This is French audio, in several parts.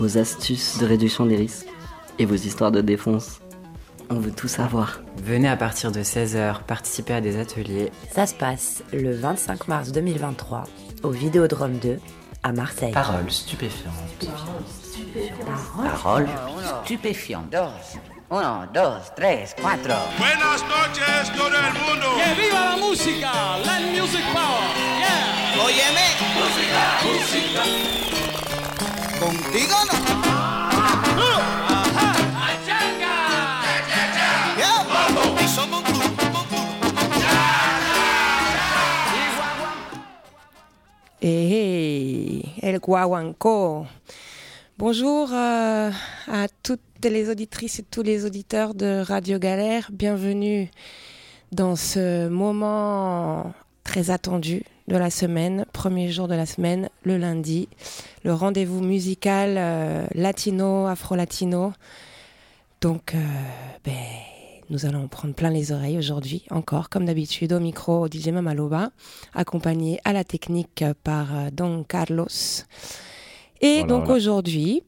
vos astuces de réduction des risques et vos histoires de défonce. On veut tout savoir. Venez à partir de 16h participer à des ateliers. Ça se passe le 25 mars 2023 au Vidéodrome 2 à Marseille. Paroles stupéfiantes. Parole Stupéfiante. Uno, dos, tres, cuatro. Buenas noches, todo el mundo. ¡Que viva la música! Land Music Power! ¡Yeah! Óyeme. Música. Contigo no. Y somos un club. Hey, El Guaguancó. Bonjour à toutes les auditrices et tous les auditeurs de Radio Galère. Bienvenue dans ce moment très attendu de la semaine, premier jour de la semaine, le lundi. Le rendez-vous musical latino, afro-latino. Donc, nous allons prendre plein les oreilles aujourd'hui, encore, comme d'habitude, au micro DJ Mamaloba, accompagné à la technique par Don Carlos. Et voilà, aujourd'hui,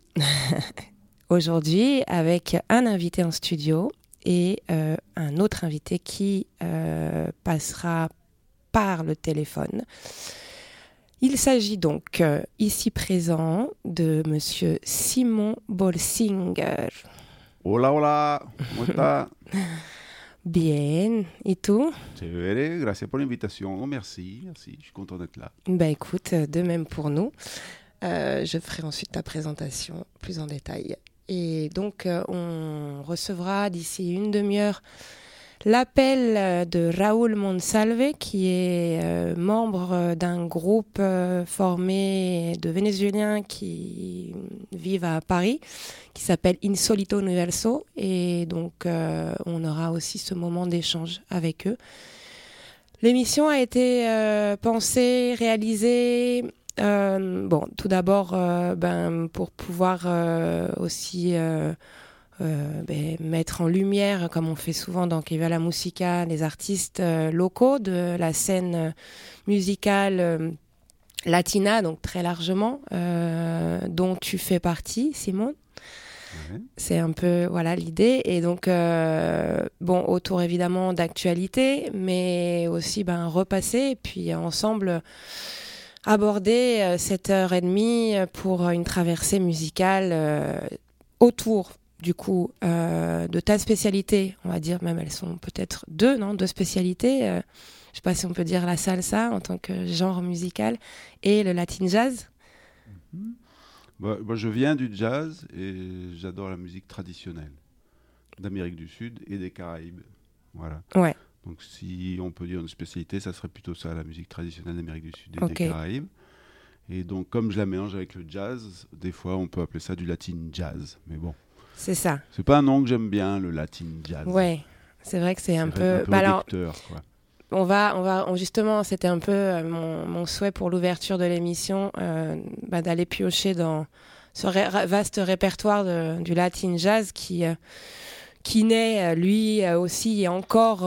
avec un invité en studio et un autre invité qui passera par le téléphone. Il s'agit donc ici présent de Monsieur Simon Bolsinger. Hola, hola, ¿cómo está? Bien, et tout? Chévere, gracias por l'invitation, merci, je suis content d'être là. Bah écoute, de même pour nous. Je ferai ensuite ta présentation plus en détail. Et donc, on recevra d'ici une demi-heure l'appel de Raúl Monsalve, qui est membre d'un groupe formé de Vénézuéliens qui vivent à Paris, qui s'appelle Insolito Universo. Et donc, on aura aussi ce moment d'échange avec eux. L'émission a été pensée, réalisée... tout d'abord, pour pouvoir aussi mettre en lumière, comme on fait souvent dans Que Viva la Musica, les artistes locaux de la scène musicale latina, donc très largement, dont tu fais partie, Simon. Ouais. C'est un peu l'idée. Et donc, autour évidemment d'actualité, mais aussi repasser, et puis ensemble... aborder cette heure et demie pour une traversée musicale autour, du coup, de ta spécialité. On va dire, même elles sont peut-être deux spécialités. Je ne sais pas si on peut dire la salsa en tant que genre musical et le latin jazz. Moi, je viens du jazz et j'adore la musique traditionnelle d'Amérique du Sud et des Caraïbes. Voilà. Ouais. Donc, si on peut dire une spécialité, ça serait plutôt ça, la musique traditionnelle d'Amérique du Sud et des Caraïbes. Et donc, comme je la mélange avec le jazz, des fois, on peut appeler ça du latin jazz. Mais bon. C'est ça. C'est pas un nom que j'aime bien, le latin jazz. Ouais, c'est vrai que c'est un peu réducteur, quoi. On va justement, c'était un peu mon souhait pour l'ouverture de l'émission, d'aller piocher dans ce vaste répertoire du latin jazz qui naît, lui aussi, encore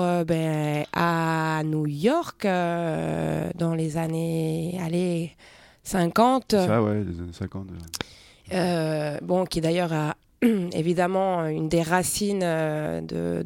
à New York dans les années 50. Ça, ouais, les années 50. Qui d'ailleurs a évidemment une des racines de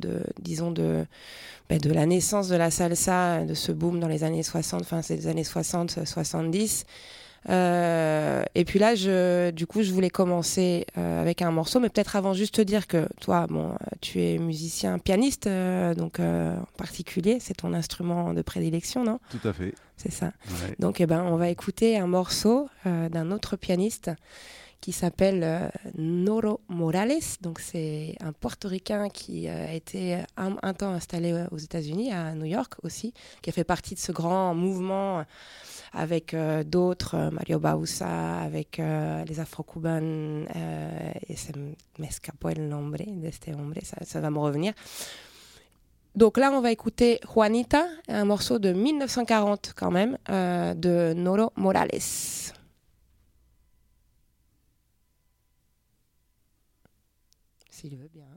la naissance de la salsa, de ce boom dans les années 60, enfin c'est les années 60-70. Et puis là, je voulais commencer avec un morceau, mais peut-être avant juste te dire que toi, tu es musicien pianiste, donc en particulier, c'est ton instrument de prédilection, non ? Tout à fait. C'est ça. Ouais. Donc, on va écouter un morceau d'un autre pianiste qui s'appelle Noro Morales. Donc, c'est un portoricain qui a été un temps installé aux États-Unis, à New York aussi, qui a fait partie de ce grand mouvement avec d'autres, Mario Bausa, avec les Afro-Cubains, et me escapó el nombre de este hombre, ça va me revenir. Donc là, on va écouter Juanita, un morceau de 1940 quand même, de Noro Morales. S'il veut bien.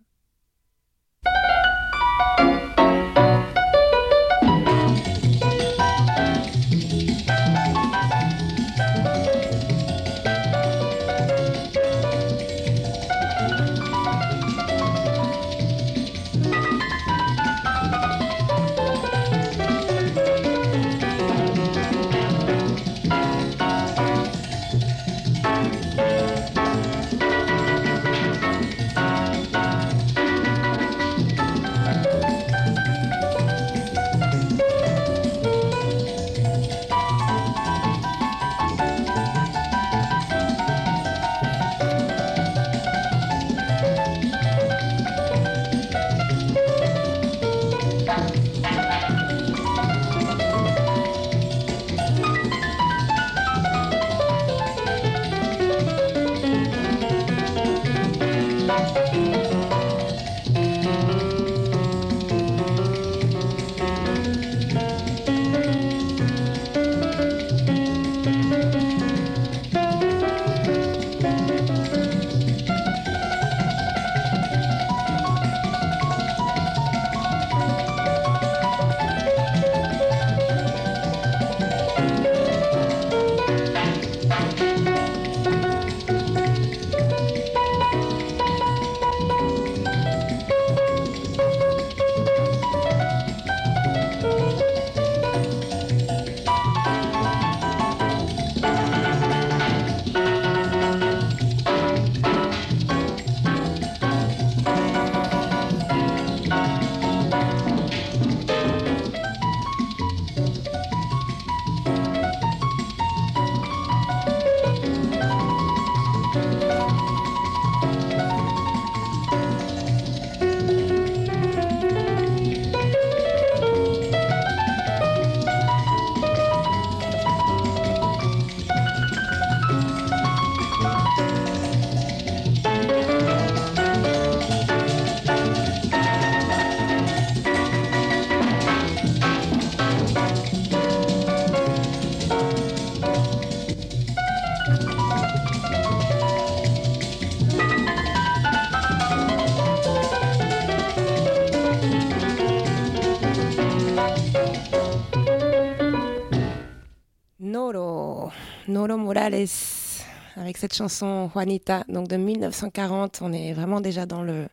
Noro Morales avec cette chanson Juanita, donc de 1940. On est vraiment déjà dans le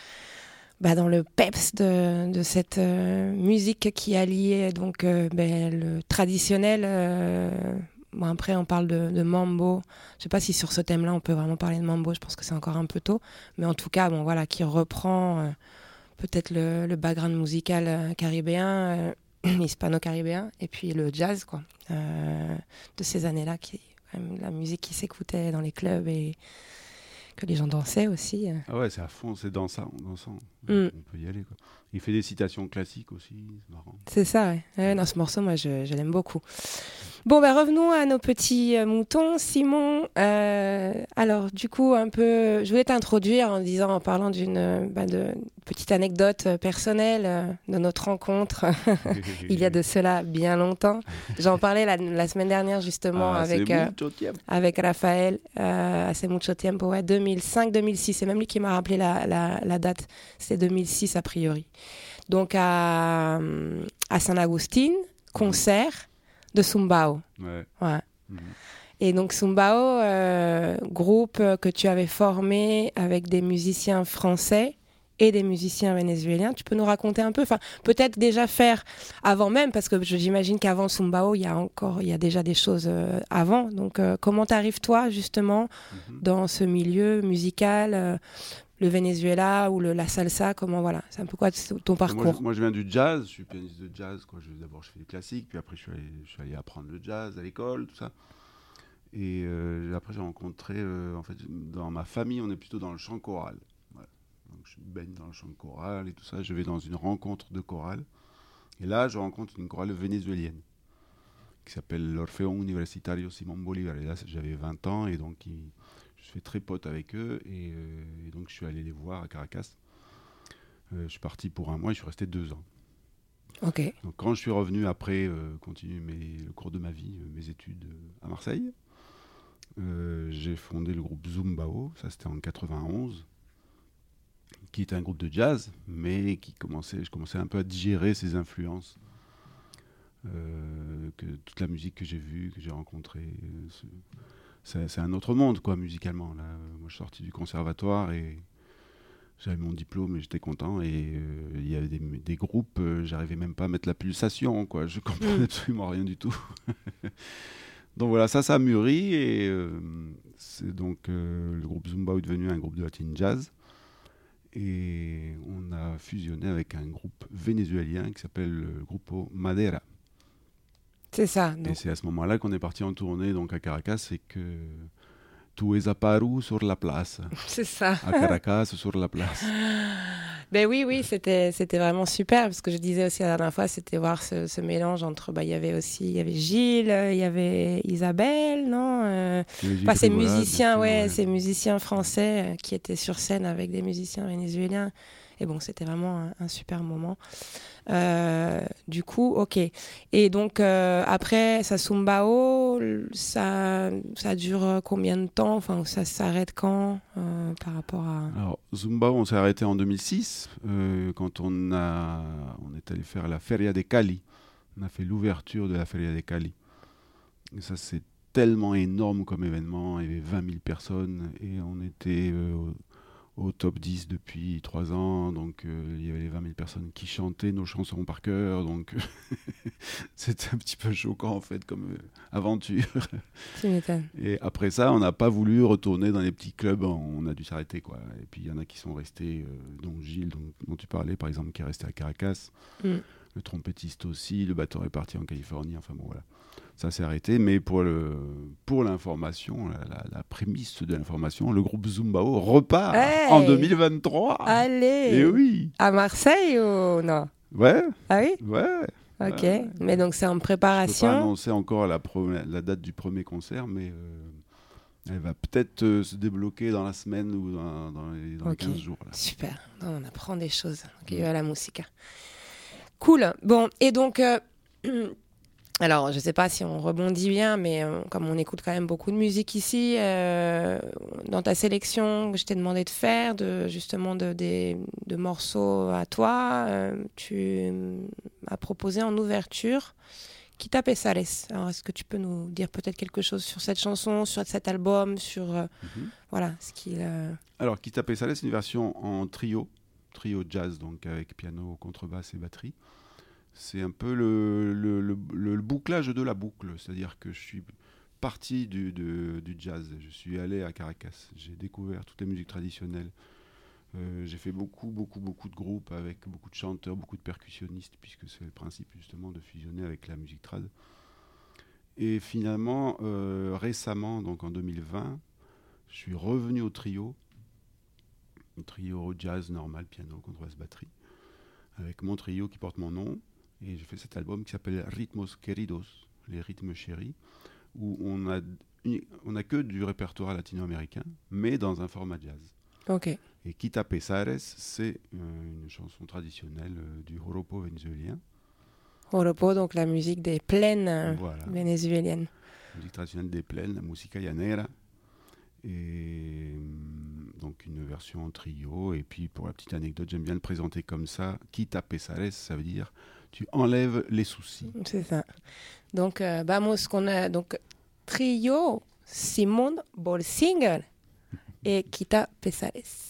peps de cette musique qui alliait donc le traditionnel. Bon, après, on parle de mambo. Je sais pas si sur ce thème-là, on peut vraiment parler de mambo. Je pense que c'est encore un peu tôt. Mais en tout cas, bon, voilà, qui reprend peut-être le background musical caribéen, hispano-caribéen, et puis le jazz, quoi, de ces années-là, qui quand même la musique qui s'écoutait dans les clubs et que les gens dansaient aussi. Ah ouais, c'est à fond, c'est dansant. On peut y aller, quoi. Il fait des citations classiques aussi, c'est marrant. C'est ça, ouais. Non, ce morceau, moi, je l'aime beaucoup. Bon, revenons à nos petits moutons. Simon, alors, du coup, je voulais t'introduire en parlant d'une petite anecdote personnelle de notre rencontre il y a de cela bien longtemps. J'en parlais la semaine dernière, justement, avec Raphaël. Hace mucho tiempo, ouais, 2005-2006. C'est même lui qui m'a rappelé la date. C'était 2006, a priori. Donc, à San Agustín, concert de Zumbao. Ouais. Mm-hmm. Et donc Zumbao, groupe que tu avais formé avec des musiciens français et des musiciens vénézuéliens. Tu peux nous raconter un peu, peut-être déjà faire avant même, parce que j'imagine qu'avant Zumbao, il y a déjà des choses avant. Donc comment t'arrives toi justement dans ce milieu musical, le Venezuela ou la salsa, c'est un peu quoi ton parcours? Moi je viens du jazz, je suis pianiste de jazz. D'abord je fais du classique, puis après je suis allé apprendre le jazz à l'école, tout ça. Et après j'ai rencontré, en fait, dans ma famille, on est plutôt dans le chant choral. Voilà. Donc je baigne dans le chant choral et tout ça. Je vais dans une rencontre de chorale. Et là, je rencontre une chorale vénézuélienne qui s'appelle l'Orfeón Universitario Simón Bolívar. Et là, j'avais 20 ans et donc je fais très pote avec eux et donc je suis allé les voir à Caracas. Je suis parti pour 1 mois et je suis resté 2 ans. Ok. Donc quand je suis revenu après continuer le cours de ma vie, mes études à Marseille, j'ai fondé le groupe Zumbao, ça c'était en 91, qui était un groupe de jazz, mais je commençais un peu à digérer ses influences, que toute la musique que j'ai vue, que j'ai rencontrée. C'est un autre monde, quoi, musicalement. Là, moi, je suis sorti du conservatoire et j'avais mon diplôme et j'étais content. Et il y avait des groupes, j'arrivais même pas à mettre la pulsation, quoi. Je comprenais absolument rien du tout. Donc voilà, ça a mûri et c'est donc le groupe Zumbao est devenu un groupe de latin jazz. Et on a fusionné avec un groupe vénézuélien qui s'appelle le Grupo Madera. C'est ça. Donc. Et c'est à ce moment-là qu'on est parti en tournée donc à Caracas et que tu es apparu sur la place. C'est ça. À Caracas, sur la place. Ben oui, c'était vraiment super parce que je disais aussi la dernière fois, c'était voir ce mélange entre, il y avait Gilles, il y avait Isabelle, non ces musiciens, ces musiciens français qui étaient sur scène avec des musiciens vénézuéliens. Et bon, c'était vraiment un super moment. Du coup, ok. Et donc, après, ça Zumbao, ça dure combien de temps? Enfin, ça s'arrête quand par rapport à... Alors, Zumbao, on s'est arrêté en 2006, quand on est allé faire la Feria de Cali. On a fait l'ouverture de la Feria de Cali. Et ça, c'est tellement énorme comme événement. Il y avait 20 000 personnes et on était... au top 10 depuis 3 ans, donc il y avait les 20 000 personnes qui chantaient nos chansons par cœur, donc c'était un petit peu choquant en fait comme aventure. Tu m'étonnes. Et après ça, on n'a pas voulu retourner dans les petits clubs, on a dû s'arrêter, quoi. Et puis il y en a qui sont restés, dont Gilles, dont tu parlais par exemple, qui est resté à Caracas, le trompettiste aussi, le batteur est parti en Californie, enfin bon voilà. Ça s'est arrêté, mais pour l'information, la prémisse de l'information, le groupe Zumbao repart en 2023. Allez. Et oui. À Marseille ou non? Ouais. Ah oui? Ouais. Ok, mais donc c'est en préparation. Je ne peux pas annoncer encore la date du premier concert, mais elle va peut-être se débloquer dans la semaine ou dans les 15 jours. Là. Super, on apprend des choses. Ok, à la musique. Cool. Bon, et donc... Alors, je ne sais pas si on rebondit bien, mais comme on écoute quand même beaucoup de musique ici, dans ta sélection que je t'ai demandé de faire, de morceaux à toi, tu m'as proposé en ouverture Quita Pesares. Alors, est-ce que tu peux nous dire peut-être quelque chose sur cette chanson, sur cet album, sur voilà ce qu'il. Alors, Quita Pesares, c'est une version en trio jazz, donc avec piano, contrebasse et batterie. C'est un peu le bouclage de la boucle, c'est-à-dire que je suis parti du jazz. Je suis allé à Caracas. J'ai découvert toutes les musiques traditionnelles. J'ai fait beaucoup de groupes avec beaucoup de chanteurs, beaucoup de percussionnistes, puisque c'est le principe justement de fusionner avec la musique trad. Et finalement, récemment, donc en 2020, je suis revenu au trio jazz normal, piano, contrebasse, batterie, avec mon trio qui porte mon nom. Et j'ai fait cet album qui s'appelle Ritmos Queridos, les rythmes chéris, où on a que du répertoire latino-américain, mais dans un format jazz. Ok. Et Quita Pesares, c'est une chanson traditionnelle du joropo vénézuélien. Joropo, donc la musique des plaines Voilà. vénézuéliennes. Musique traditionnelle des plaines, la música llanera. Et donc une version en trio. Et puis pour la petite anecdote, j'aime bien le présenter comme ça. Quita Pesares, ça veut dire tu enlèves les soucis. C'est ça. Donc, vamos con donc trio Simón Bolsinger et Quita Pesares.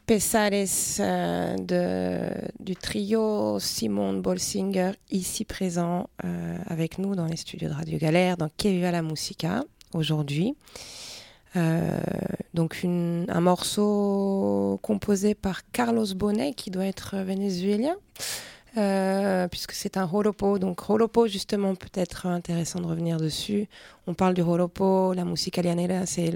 Pesares du trio Simone Bolsinger, ici présent avec nous dans les studios de Radio Galère, dans Que Viva la Musica, aujourd'hui. Donc un morceau composé par Carlos Bonet, qui doit être vénézuélien, puisque c'est un joropo. Donc joropo, justement, peut-être intéressant de revenir dessus. On parle du joropo, la musica llanera, c'est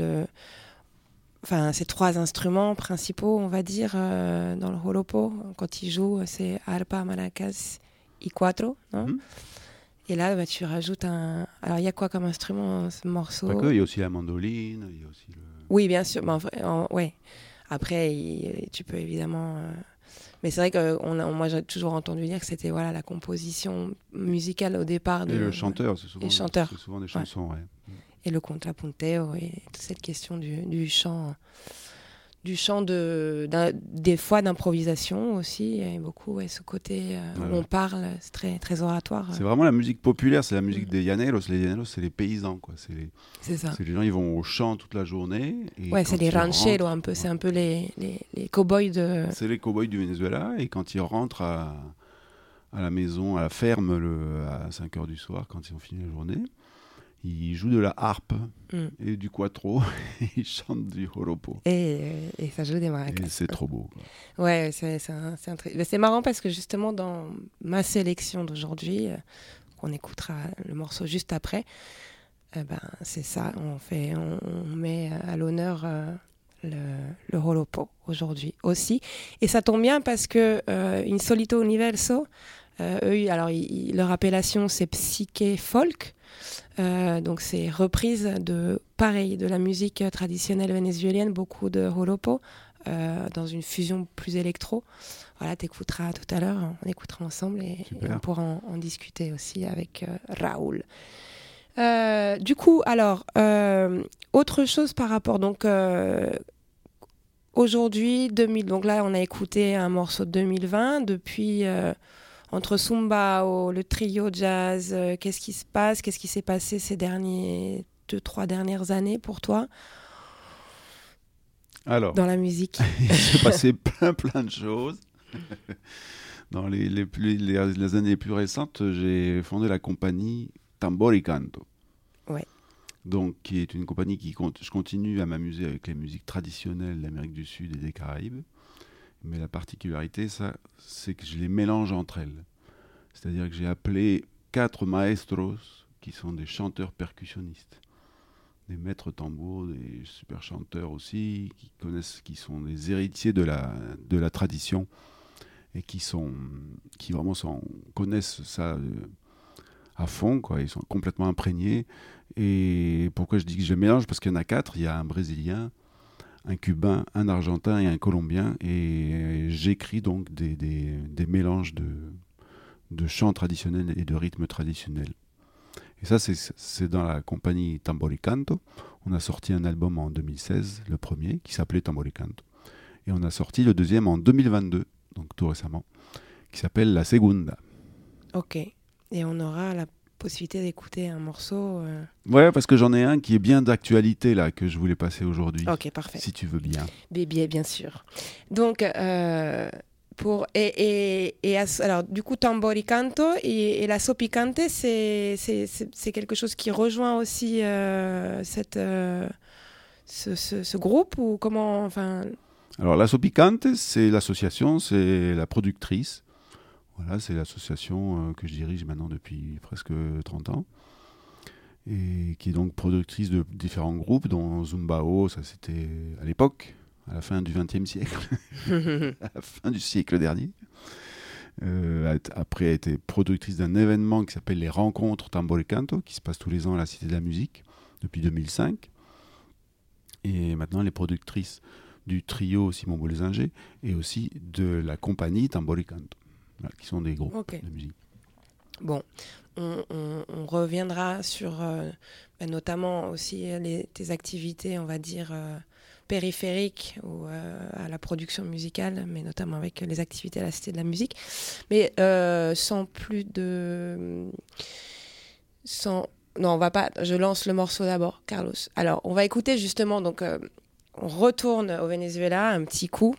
trois instruments principaux, on va dire, dans le joropo. Quand ils jouent, c'est arpa, maracas y cuatro, non? Et là, tu rajoutes un... Alors, il y a quoi comme instrument, ce morceau? Pas que, il y a aussi la mandoline, il y a aussi le... Oui, bien sûr. Ouais. Après, tu peux évidemment... Mais c'est vrai que moi, j'ai toujours entendu dire que c'était la composition musicale au départ. Et le chanteur, c'est souvent des chansons, ouais. Et le contrapunteo, et toute cette question du chant... Du chant des fois d'improvisation aussi, et beaucoup ce côté où on parle, c'est très, très oratoire. C'est vraiment la musique populaire, c'est la musique des llaneros. Les llaneros, c'est les paysans, quoi. C'est ça. C'est les gens, ils vont au champ toute la journée. Et c'est les rancheros un peu, c'est un peu les cow-boys de... C'est les cow-boys du Venezuela, et quand ils rentrent à la maison, à la ferme, à 5h du soir, quand ils ont fini la journée, ils jouent de la harpe et du cuatro, et ils chantent du joropo. Et ça joue des maracas. Et c'est trop beau, quoi. Ouais, c'est marrant parce que justement dans ma sélection d'aujourd'hui, qu'on écoutera le morceau juste après, c'est ça, on met à l'honneur le joropo aujourd'hui aussi. Et ça tombe bien parce que Insolito Universo, leur appellation c'est psyché folk. Donc c'est reprise de la musique traditionnelle vénézuélienne, beaucoup de joropo, dans une fusion plus électro. Voilà, t'écouteras tout à l'heure, on écoutera ensemble et on pourra en discuter aussi avec Raoul. Du coup, alors, autre chose par rapport, donc aujourd'hui, 2000, donc là on a écouté un morceau de 2020, depuis... Entre Zumbao, le trio jazz, qu'est-ce qui se passe? Qu'est-ce qui s'est passé ces 2-3 dernières années pour toi? Alors, dans la musique? Il s'est passé plein de choses. Dans les années les plus récentes, j'ai fondé la compagnie Tambor y Canto. Ouais. Donc, qui est une compagnie je continue à m'amuser avec les musiques traditionnelles d'Amérique du Sud et des Caraïbes. Mais la particularité, c'est que je les mélange entre elles. C'est-à-dire que j'ai appelé 4 maestros, qui sont des chanteurs percussionnistes, des maîtres tambours, des super chanteurs aussi, qui sont des héritiers de la tradition et qui vraiment connaissent ça à fond, quoi. Ils sont complètement imprégnés. Et pourquoi je dis que je les mélange? Parce qu'il y en a 4. Il y a un Brésilien, un Cubain, un Argentin et un Colombien, et j'écris donc des mélanges de chants traditionnels et de rythmes traditionnels. Et ça, c'est dans la compagnie Tambor y Canto. On a sorti un album en 2016, le premier, qui s'appelait Tambor y Canto. Et on a sorti le deuxième en 2022, donc tout récemment, qui s'appelle La Segunda. Ok. Et on aura la possibilité d'écouter un morceau. Ouais, parce que j'en ai un qui est bien d'actualité là, que je voulais passer aujourd'hui. Ok, parfait. Si tu veux bien. Bien sûr. Donc, alors, du coup, Tambor y Canto et la Sopicante, c'est quelque chose qui rejoint aussi ce groupe, ou comment, enfin... Alors, la Sopicante, c'est l'association, c'est la productrice. Voilà, c'est l'association que je dirige maintenant depuis presque 30 ans, et qui est donc productrice de différents groupes, dont Zumbao, ça c'était à l'époque, à la fin du XXe siècle, à la fin du siècle dernier. Après, elle a été productrice d'un événement qui s'appelle les Rencontres Tambor y Canto, qui se passe tous les ans à la Cité de la Musique, depuis 2005. Et maintenant, elle est productrice du trio Simone Bolsinger et aussi de la compagnie Tambor y Canto. Voilà, qui sont des groupes de musique. Bon, on reviendra sur notamment aussi tes activités, on va dire, périphériques ou à la production musicale, mais notamment avec les activités à la Cité de la Musique. Mais sans plus de... Non, on va pas... Je lance le morceau d'abord, Carlos. Alors, on va écouter justement donc, on retourne au Venezuela un petit coup,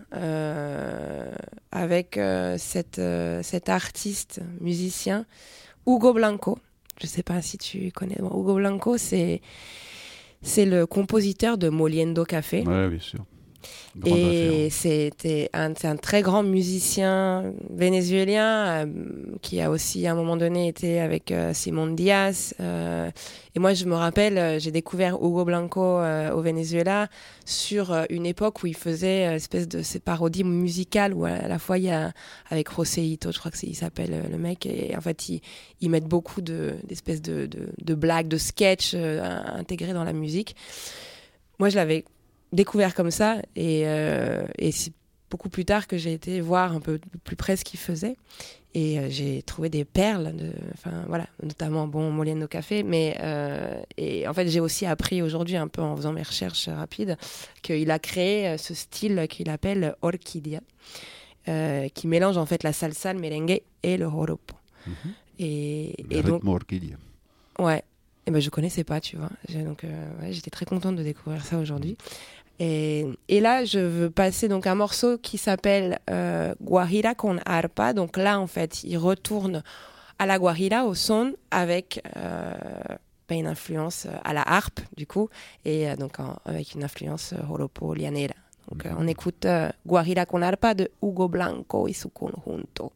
avec cet artiste musicien Hugo Blanco. Je ne sais pas si tu connais. Bon, Hugo Blanco, c'est le compositeur de Moliendo Café. Ouais, bien sûr. Et c'est un très grand musicien vénézuélien qui a aussi à un moment donné été avec Simon Diaz. Et moi je me rappelle, j'ai découvert Hugo Blanco au Venezuela sur une époque où il faisait espèce de ces parodies musicales où à la fois il y a avec Joséito, je crois que il s'appelle le mec, et en fait ils mettent beaucoup d'espèces de blagues, de sketchs intégrés dans la musique. Moi je l'avais découvert comme ça et c'est beaucoup plus tard que j'ai été voir un peu plus près ce qu'il faisait et j'ai trouvé des perles notamment Moliendo Café, mais et en fait j'ai aussi appris aujourd'hui un peu en faisant mes recherches rapides qu'il a créé ce style qu'il appelle Orquídea, qui mélange en fait la salsa, le merengue et le joropo. Et donc Orquídea. Ouais. Et ben je connaissais pas, tu vois. Donc j'étais très contente de découvrir ça aujourd'hui. Et là, je veux passer donc un morceau qui s'appelle Guajira con arpa. Donc là, en fait, il retourne à la guajira, au son, avec une influence à la harpe, du coup, et donc avec une influence joropo llanera. Donc on écoute Guajira con arpa de Hugo Blanco y su conjunto.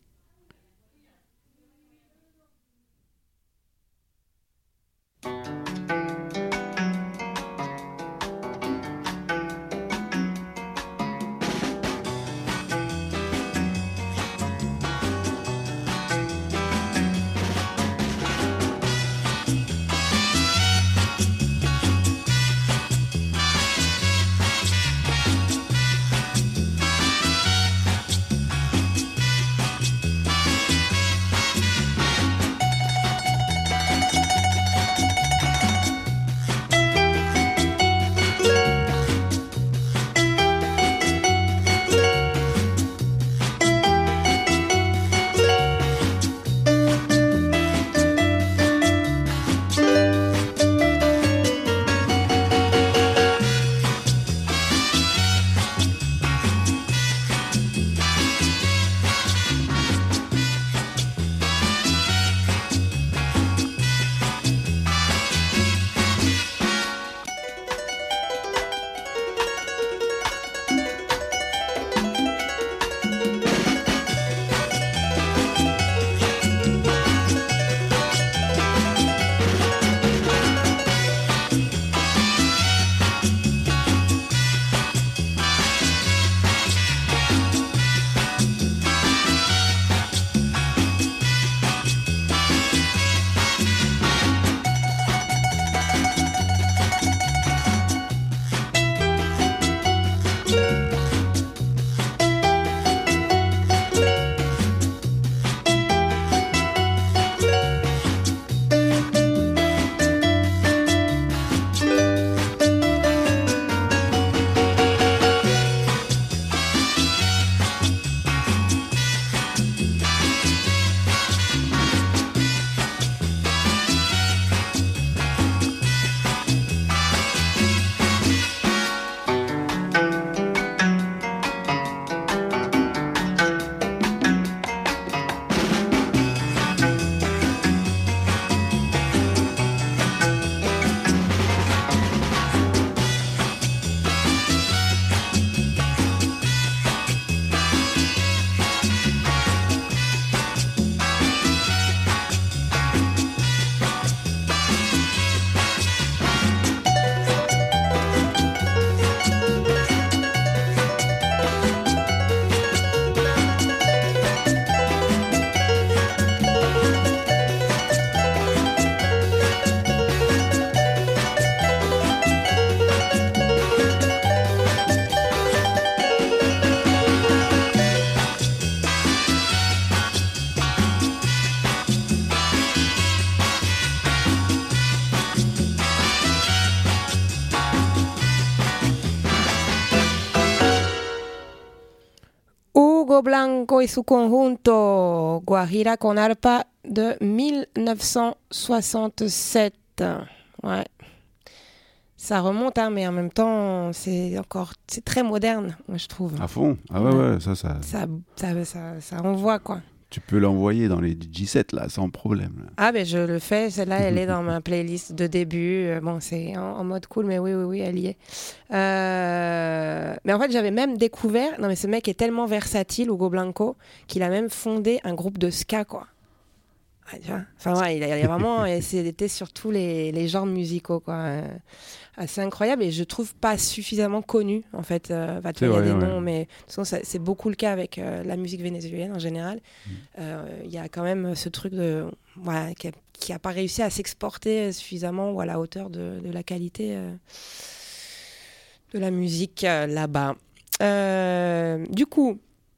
Hugo Blanco y su conjunto, Guajira con arpa de 1967. Ouais. Ça remonte, hein, mais en même temps, c'est très moderne, moi, je trouve. À fond. Ah ouais, ça. Ça envoie, quoi. Tu peux l'envoyer dans les DJ7 là, sans problème. Là. Ah ben je le fais, celle-là elle est dans ma playlist de début. Bon, c'est en mode cool, mais oui, elle y est. Mais en fait, j'avais même découvert, non mais ce mec est tellement versatile, Hugo Blanco, qu'il a même fondé un groupe de ska, quoi. Ah, tu vois, enfin ouais, il a vraiment été sur tous les genres musicaux, quoi. Assez incroyable, et je trouve pas suffisamment connu, en fait. Il y a des noms, mais de toute façon, c'est beaucoup le cas avec la musique vénézuélienne en général. Il y a quand même ce truc qui a pas réussi à s'exporter suffisamment ou à la hauteur de la qualité de la musique là-bas. Du coup,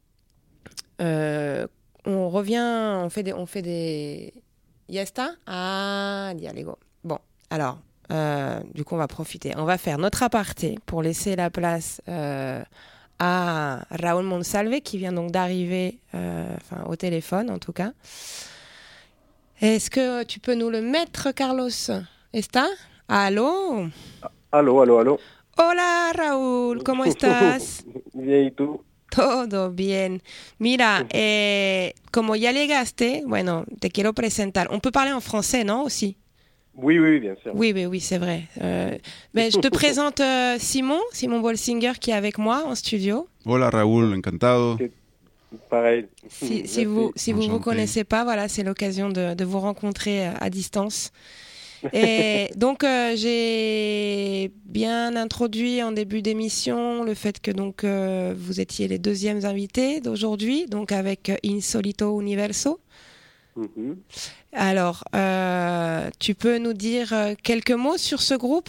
on revient, on fait des Yesta. Ah, dialego. Bon, alors, du coup, on va profiter. On va faire notre aparté pour laisser la place à Raúl Monsalve, qui vient donc d'arriver au téléphone, en tout cas. Est-ce que tu peux nous le mettre, Carlos? ¿Está? ¿Aló? Aló. Hola, Raúl, ¿cómo estás? Bien, ¿y tú? Todo bien. Mira, como ya llegaste, bueno, te quiero presentar. On peut parler en français, non, aussi? Oui, bien sûr. Oui, c'est vrai. Mais je te présente Simon Bolsinger, qui est avec moi en studio. Hola Raúl, encantado. Pareil. Si vous connaissez pas, voilà, c'est l'occasion de vous rencontrer à distance. Et donc, j'ai bien introduit en début d'émission le fait que donc, vous étiez les deuxièmes invités d'aujourd'hui, donc avec Insolito Universo. Mm-hmm. Alors, tu peux nous dire quelques mots sur ce groupe?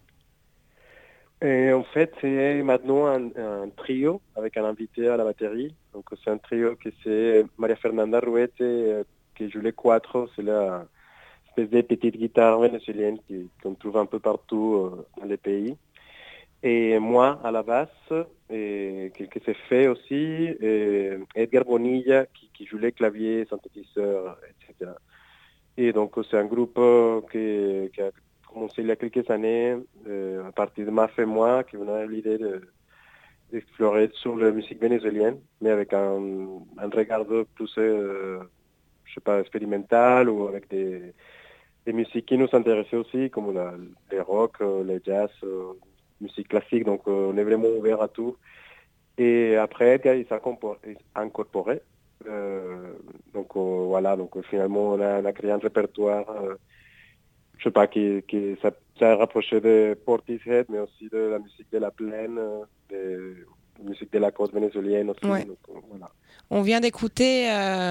En fait, c'est maintenant un trio avec un invité à la batterie. Donc, c'est un trio que c'est Maria Fernanda Ruete qui joue les cuatro. C'est la espèce de petite guitare vénézuélienne qu'on trouve un peu partout dans les pays. Et moi, à la basse, que c'est fait aussi, Edgar Bonilla qui joue les claviers, synthétiseurs, etc. Et donc, c'est un groupe qui a commencé il y a quelques années, à partir de Maf et moi, qui on a l'idée d'explorer sur la musique vénézuélienne, mais avec un regard plus, expérimental, ou avec des musiques qui nous intéressaient aussi, comme les rock, les jazz, musique classique. Donc, on est vraiment ouvert à tout. Et après, Edgar, il s'est incorporé. Donc finalement on a créé un répertoire qui s'est rapproché de Portishead, mais aussi de la musique de la plaine, de la musique de la côte vénézuélienne aussi. Ouais. Donc, voilà. On vient d'écouter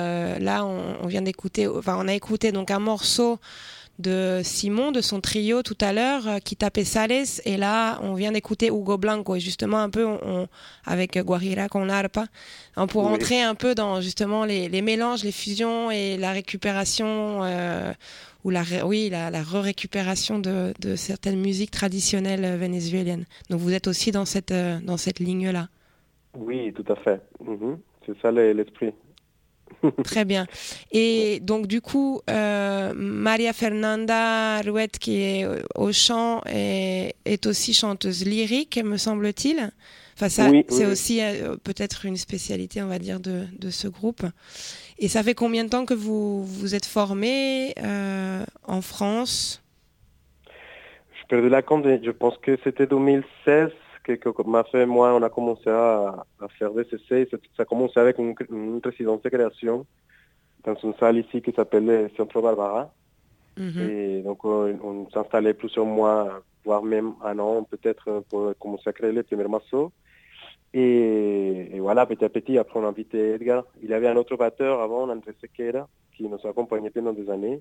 on a écouté donc un morceau de Simon, de son trio tout à l'heure, qui tapait Sales, et là on vient d'écouter Hugo Blanco, et justement un peu avec Guajira con arpa, pour entrer un peu dans justement les mélanges, les fusions et la récupération ou la re-récupération de certaines musiques traditionnelles vénézuéliennes. Donc vous êtes aussi dans cette ligne-là. Oui, tout à fait. Mm-hmm. C'est ça l'esprit. Très bien. Et donc, du coup, Maria Fernanda Ruet, qui est au chant, est aussi chanteuse lyrique, me semble-t-il. Enfin, c'est aussi peut-être une spécialité, on va dire, de ce groupe. Et ça fait combien de temps que vous êtes formés en France? Je perds de la compte, je pense que c'était 2016 que m'a fait, moi, on a commencé à faire des essais. Ça a commencé avec une résidence de création dans une salle ici qui s'appelle le Centro Barbara. Mm-hmm. Et donc, on s'installait plusieurs mois, voire même un an, peut-être, pour commencer à créer les premiers morceaux. Et voilà, petit à petit, après, on a invité Edgar. Il y avait un autre batteur avant, André Sequeira, qui nous a accompagnés pendant des années.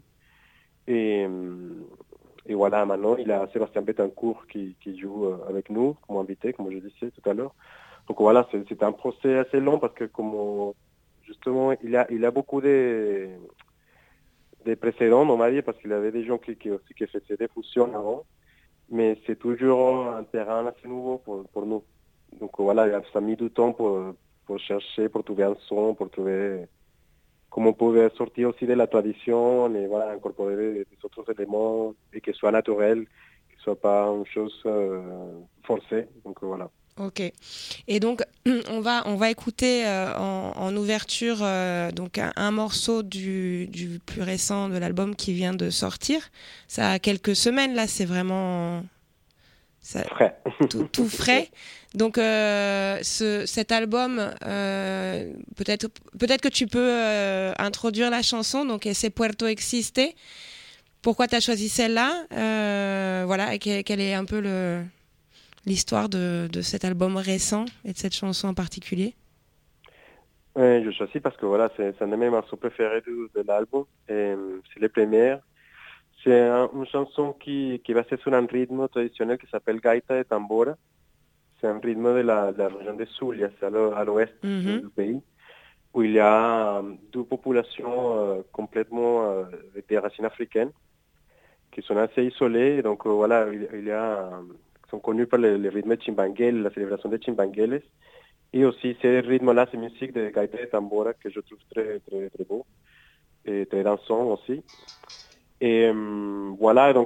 Et voilà, maintenant, il a Sébastien Bettencourt qui joue avec nous, comme invité, comme je disais tout à l'heure. Donc voilà, c'est un procès assez long parce que justement, il a beaucoup de précédents, on va dire, parce qu'il avait des gens qui faisaient des fusions avant. Mais c'est toujours un terrain assez nouveau pour nous. Donc voilà, ça a mis du temps pour chercher, pour trouver un son, pour trouver comment on pouvait sortir aussi de la tradition et voilà, incorporer des autres éléments et que ce soit naturel, que ce soit pas une chose forcée. Donc voilà. Ok. Et donc, on va écouter en ouverture donc un morceau du plus récent de l'album qui vient de sortir. Ça a quelques semaines, là, c'est vraiment... frais. Tout frais. Donc, cet album, peut-être que tu peux introduire la chanson. Donc, Ese Puerto Existe. Pourquoi tu as choisi celle-là voilà, et quelle est un peu l'histoire de cet album récent et de cette chanson en particulier? Je choisis parce que voilà, c'est un de mes morceaux préférés de l'album. C'est les premières. C'est une chanson qui est basée sur un rythme traditionnel qui s'appelle gaita de tambora. C'est un rythme de la région de Zulia, c'est à l'ouest du pays, où il y a deux populations complètement avec des racines africaines qui sont assez isolées. Donc voilà, il y a... sont connus par les rythmes chimbangueles, la célébration des chimbangueles, et aussi ces rythmes-là, ces musiques de gaita de tambora que je trouve très, très, très beau, et très dansant aussi. Et voilà, donc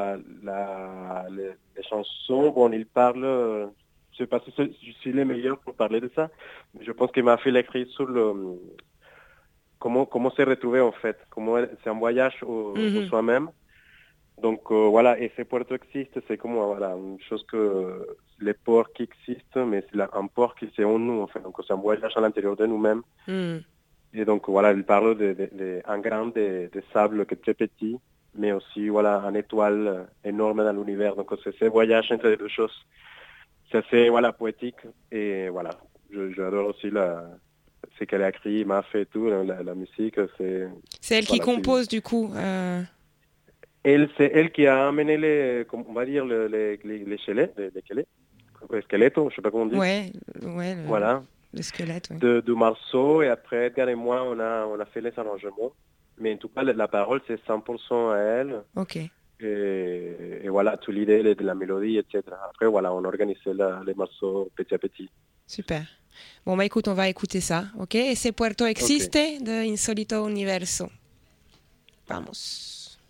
les chansons, bon, ils parlent, je sais pas si je suis le meilleur pour parler de ça, mais je pense qu'il m'a fait l'écrit sur comment se retrouver en fait, comment c'est un voyage au soi-même. Donc voilà, et ce Puerto Existe, c'est comme voilà, une chose que les ports qui existent, mais c'est un port qui c'est en nous en fait, donc c'est un voyage à l'intérieur de nous-mêmes. Et donc voilà, il parle d'un grain de sable qui est très petit, mais aussi voilà, une étoile énorme dans l'univers. Donc c'est ce voyage entre les deux choses. C'est assez voilà, poétique, et voilà, j'adore aussi ce qu'elle a écrit, m'a fait tout, la musique. C'est elle qui compose du coup c'est elle qui a amené on va dire, les squelettes, le squelette, je ne sais pas comment on dit. Ouais, voilà. Le squelette, oui. Du morceau, et après, Edgar et moi, on a fait les arrangements. Mais en tout cas, la parole, c'est 100% à elle. Ok. Et voilà, toute l'idée de la mélodie, etc. Après, voilà, on a organisé les morceaux petit à petit. Super. Bon, bah écoute, on va écouter ça, ok? Ese Puerto Existe de Insolito Universo. Vamos.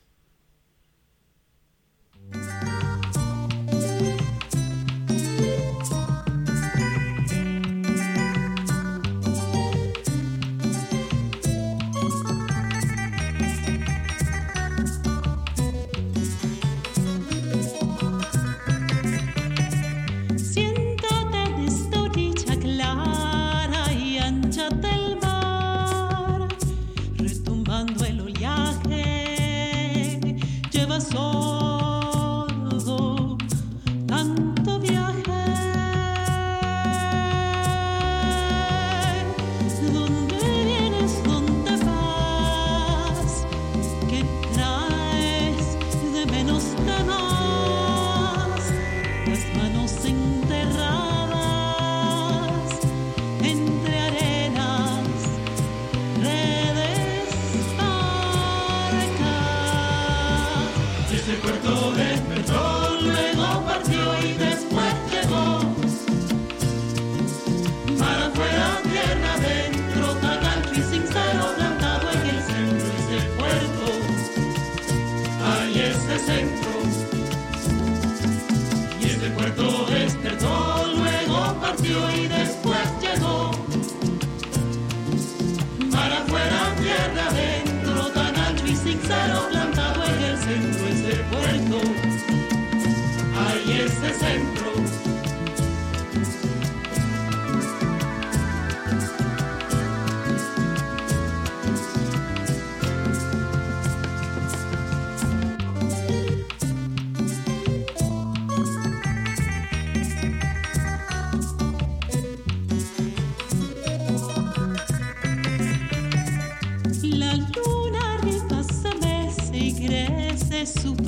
Su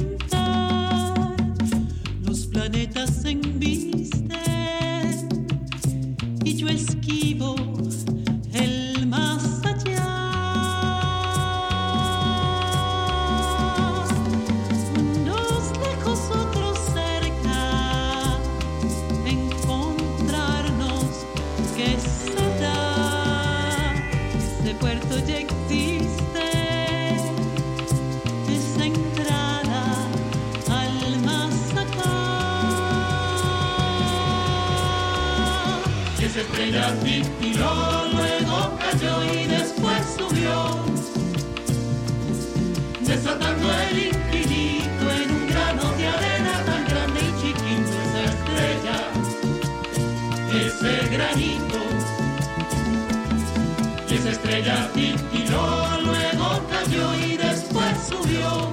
preguntar, los planetas se embisten y yo esquivo el más allá. Unos lejos, otros cerca, encontrarnos, ¿qué será? Ese puerto ya existe, esa entrada al más estrella titiló, luego cayó y después subió, desatando el infinito en un grano de arena tan grande y chiquito. Esa estrella, ese granito, esa estrella titiló, luego cayó y después subió,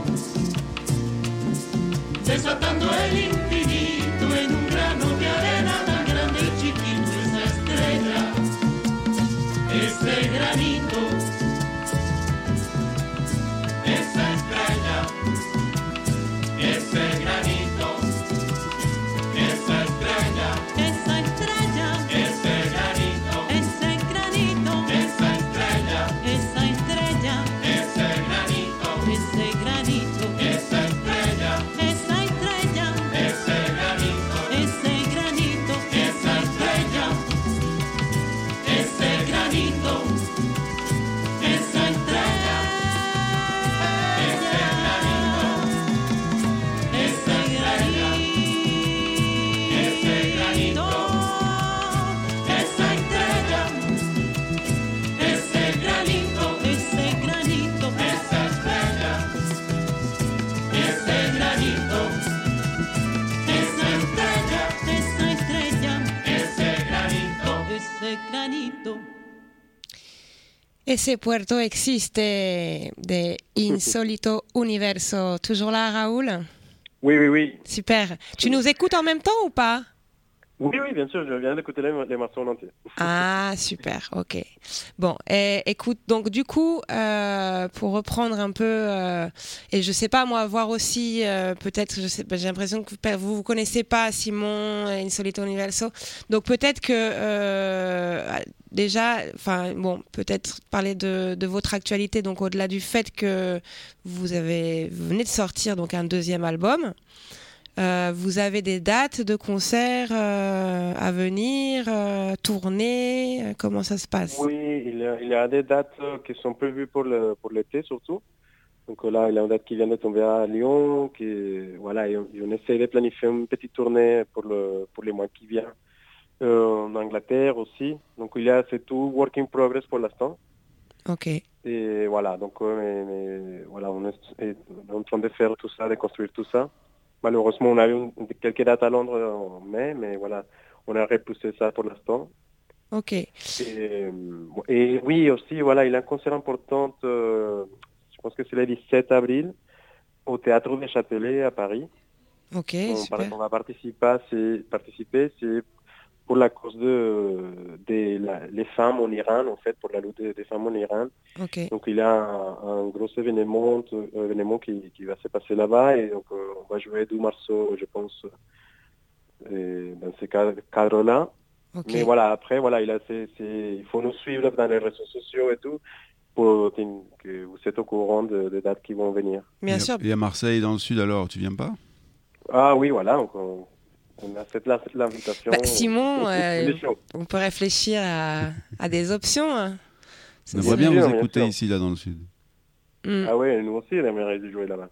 desatando el infinito en un grano de arena tan grande y chiquito. Esa estrella, ese granito, esa estrella, ese granito, esa estrella, esa estrella, ese granito, ese granito, esa estrella, esa estrella, ese granito, ese granito, esa estrella, esa estrella, ese granito, ese granito, esa estrella, ese granito, esa estrella, ese granito, esa estrella, ese granito, esa estrella, ese granito, ese granito, esa estrella, ese granito, esa estrella, esa estrella, ese granito, ese granito. Ese puerto existe de Insólito Universo. Toujours là, Raoul? Oui, oui, oui. Super. Tu nous écoutes en même temps ou pas? Oui, oui, bien sûr, je viens d'écouter les morceaux en entier. Ah, super, ok. Bon, écoute, donc du coup, pour reprendre un peu, et je sais pas, moi, voir aussi, peut-être, je sais, j'ai l'impression que vous connaissez pas Simon Insolito Universo, donc peut-être que déjà, enfin bon, peut-être parler de votre actualité, donc au-delà du fait que vous venez de sortir donc un deuxième album. Vous avez des dates de concerts à venir, tournées, comment ça se passe? Oui, il y a des dates qui sont prévues pour l'été surtout. Donc là, il y a une date qui vient de tomber à Lyon, voilà, et on essaie de planifier une petite tournée pour les mois qui viennent. En Angleterre aussi. Donc c'est tout work in progress pour l'instant. Ok. Et voilà, donc voilà, on est en train de faire tout ça, de construire tout ça. Malheureusement, on a eu quelques dates à Londres en mai, mais voilà, on a repoussé ça pour l'instant. Ok. Et oui, aussi, voilà, il y a un concert important, je pense que c'est le 17 avril, au Théâtre du Châtelet à Paris. Ok, super. On va participer, c'est pour la cause les femmes en Iran, en fait, pour la lutte des femmes en Iran. Okay. Donc il y a un gros événement qui va se passer là-bas, et donc on va jouer 2 morceaux, je pense, dans ce cadre-là. Okay. Mais voilà, après, voilà, il faut nous suivre dans les réseaux sociaux et tout, pour que vous êtes au courant des dates qui vont venir. Bien sûr. Et à Marseille, dans le sud, alors, tu viens pas? Ah oui, voilà, donc on a fait l'invitation. Simon, on peut réfléchir à des options. Hein. On aimerait bien vous écouter ici, là, dans le sud. Ah oui, nous aussi, on aimerait jouer là-bas.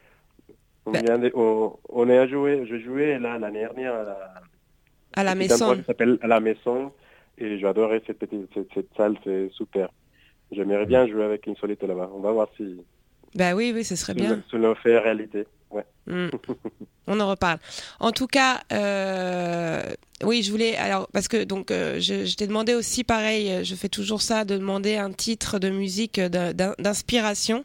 Je jouais là l'année dernière à la Maison. Qui s'appelle à la Maison, et j'adorais cette salle, c'est super. J'aimerais bien jouer avec Insolito là-bas. On va voir si. Bah oui, ce serait bien. Ça le fait réalité. Ouais. On en reparle. En tout cas, oui, je voulais. Alors, parce que donc, je t'ai demandé aussi, pareil, je fais toujours ça, de demander un titre de musique d'inspiration.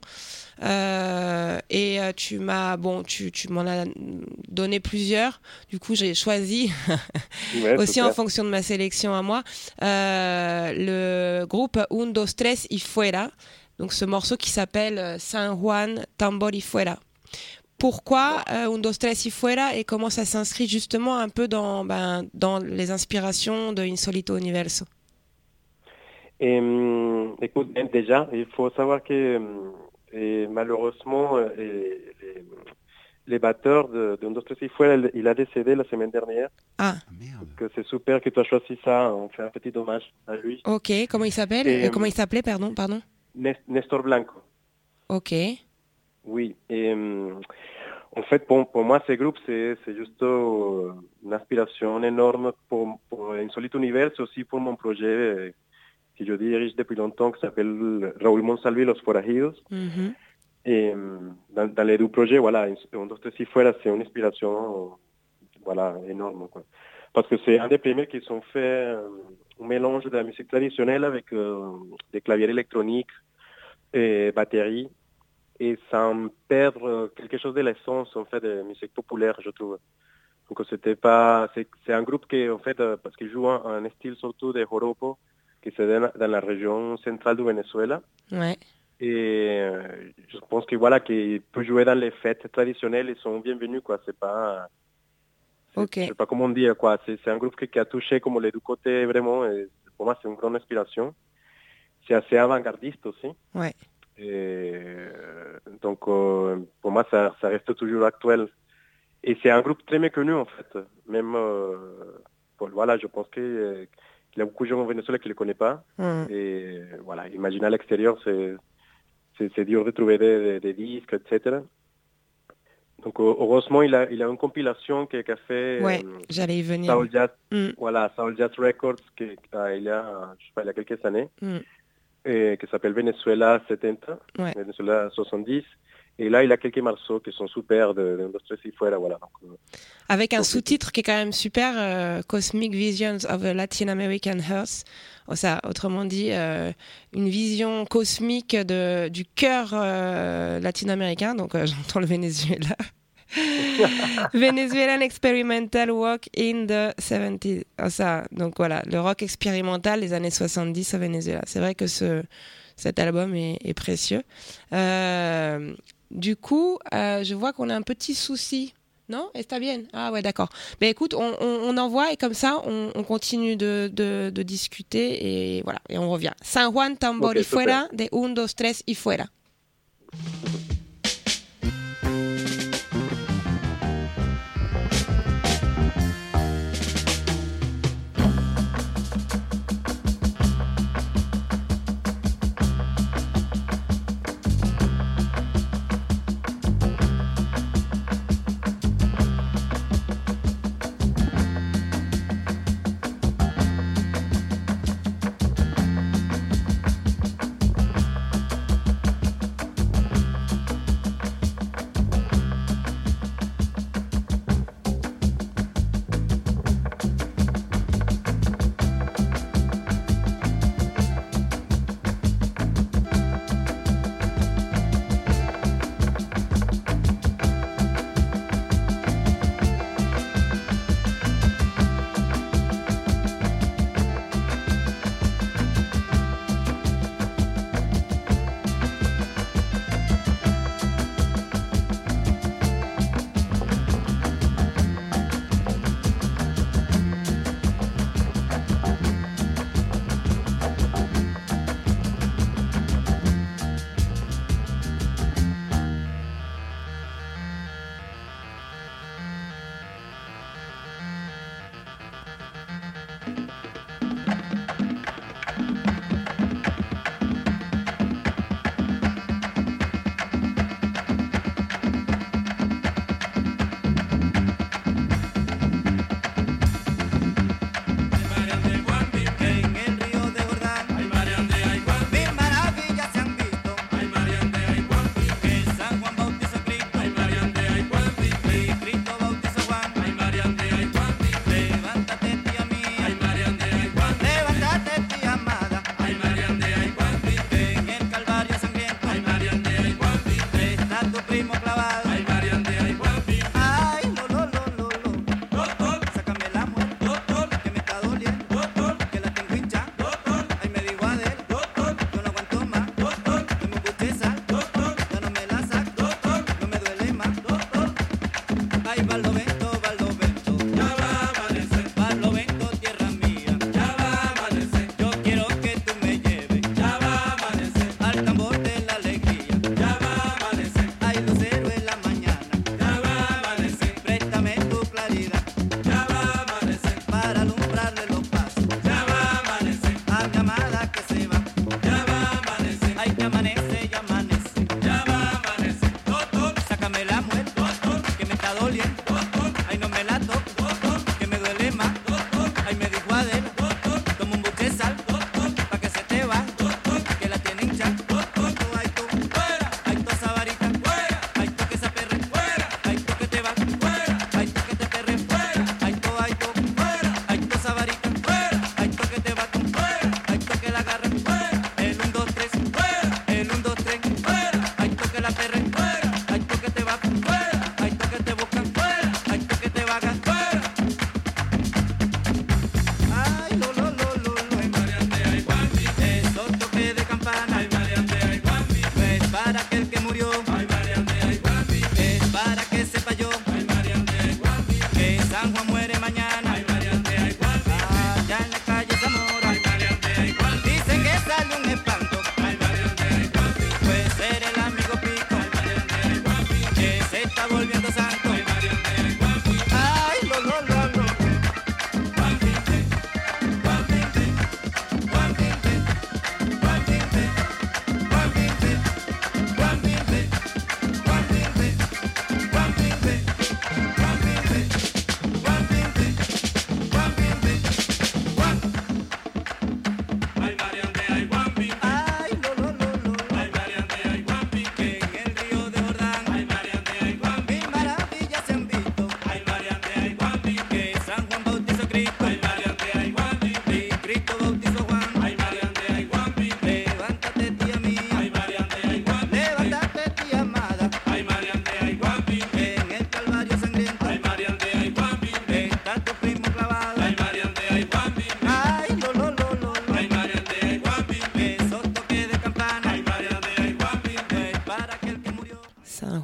Et tu m'en as donné plusieurs. Du coup, j'ai choisi aussi super. En fonction de ma sélection à moi, le groupe Un, Dos, Tres y Fuera. Donc, ce morceau qui s'appelle San Juan Tambor y Fuera. Pourquoi Un, Dos, Tres y Fuera, et comment ça s'inscrit justement un peu dans les inspirations de Insolito Universo? Écoute, déjà, il faut savoir que malheureusement, les batteurs de Un, Dos, Tres y Fuera, il a décédé la semaine dernière. Ah, merde. Donc, c'est super que tu as choisi ça. On fait un petit hommage à lui. Ok, comment il s'appelle? Comment il s'appelait, pardon? Nestor Blanco. Ok. Oui, et En fait, pour moi, ces groupes, c'est juste une inspiration énorme pour Insolito Univers, aussi pour mon projet que je dirige depuis longtemps, qui s'appelle Raúl Monsalve y los Forajidos. Mhm. Et dans les deux projets, voilà, Un, Dos, Tres y Fuera, c'est une inspiration voilà, énorme, quoi. Parce que c'est un des premiers qui sont fait un mélange de la musique traditionnelle avec des claviers électroniques et batterie, et sans perdre quelque chose de l'essence en fait de musique populaire, je trouve. Donc c'est un groupe qui en fait parce qu'il joue un style surtout de joropo qui se donne dans la région centrale du Venezuela. Ouais. Et je pense que voilà, qu'il peut jouer dans les fêtes traditionnelles, ils sont bienvenus, quoi. C'est pas Ok. je sais pas comment dire, quoi. C'est un groupe qui a touché comme les deux côtés vraiment, et pour moi c'est une grande inspiration. C'est assez avant-gardiste aussi. Ouais. Et donc pour moi ça reste toujours actuel. Et c'est un groupe très méconnu en fait. Même voilà, je pense qu'il y a beaucoup de gens au Venezuela qui ne le connaissent pas. Et voilà, imaginer à l'extérieur, c'est dur de trouver des disques, etc. Donc heureusement, il a une compilation qu'a fait j'allais y venir. Soul Jazz, voilà, Soul Jazz Records, il y a quelques années, qui s'appelle Venezuela 70, Venezuela 70. Et là, il a quelques morceaux qui sont super de Un, Dos, Tres y Fuera, voilà. Donc, avec un sous-titre qui est quand même super, Cosmic Visions of a Latin American Hearth. Autrement dit, une vision cosmique du cœur latino-américain. Donc, j'entends le Venezuela. Venezuelan Experimental Rock in the 70s. Donc voilà, le rock expérimental des années 70 au Venezuela. C'est vrai que cet album est précieux. Du coup, je vois qu'on a un petit souci. Non? Está bien? Ah ouais, d'accord. Mais écoute, on envoie et comme ça, on continue de discuter et voilà, et on revient. San Juan Tambor y Fuera de Un, Dos, Tres y Fuera.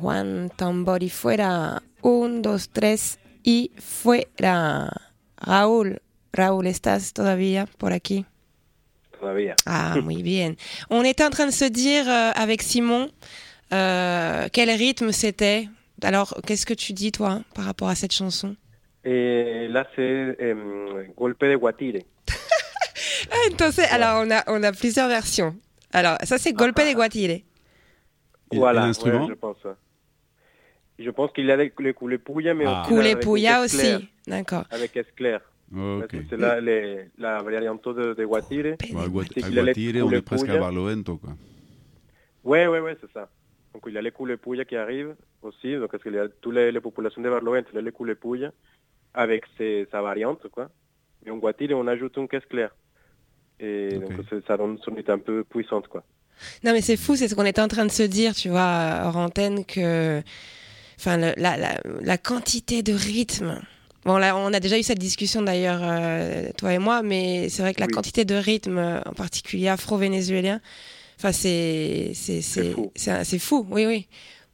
Juan Tambor y fuera. 1, 2, 3 y fuera. Raúl, ¿estás todavía por aquí? Todavía. Ah, muy bien. On était en train de se dire avec Simon quel rythme c'était. Alors, qu'est-ce que tu dis, toi, par rapport à cette chanson? Là, c'est Golpe de Guatire. Entonces, alors, on a plusieurs versions. Alors, ça, c'est Golpe de Guatire. Voilà, l'instrument je pense. Je pense qu'il y a les Culepouya, mais aussi Culepouya avec aussi, d'accord. Avec Esclair. Ok. C'est la variante de Guatire. À Guatire, on est presque à Barlovento, quoi. Ouais, c'est ça. Donc il y a les Culepouya qui arrivent aussi, donc parce qu'il y a toutes les populations de Barlovento, il y a les Culepouya avec sa variante, quoi. Et en Guatire, on ajoute un caisse clair. Et donc ça donne une sonite un peu puissante, quoi. Non, mais c'est fou, c'est ce qu'on était en train de se dire, tu vois, hors antenne, que enfin, la quantité de rythme. Bon, là, on a déjà eu cette discussion d'ailleurs, toi et moi, mais c'est vrai que la quantité de rythme, en particulier afro-vénézuélien, enfin, c'est fou, oui.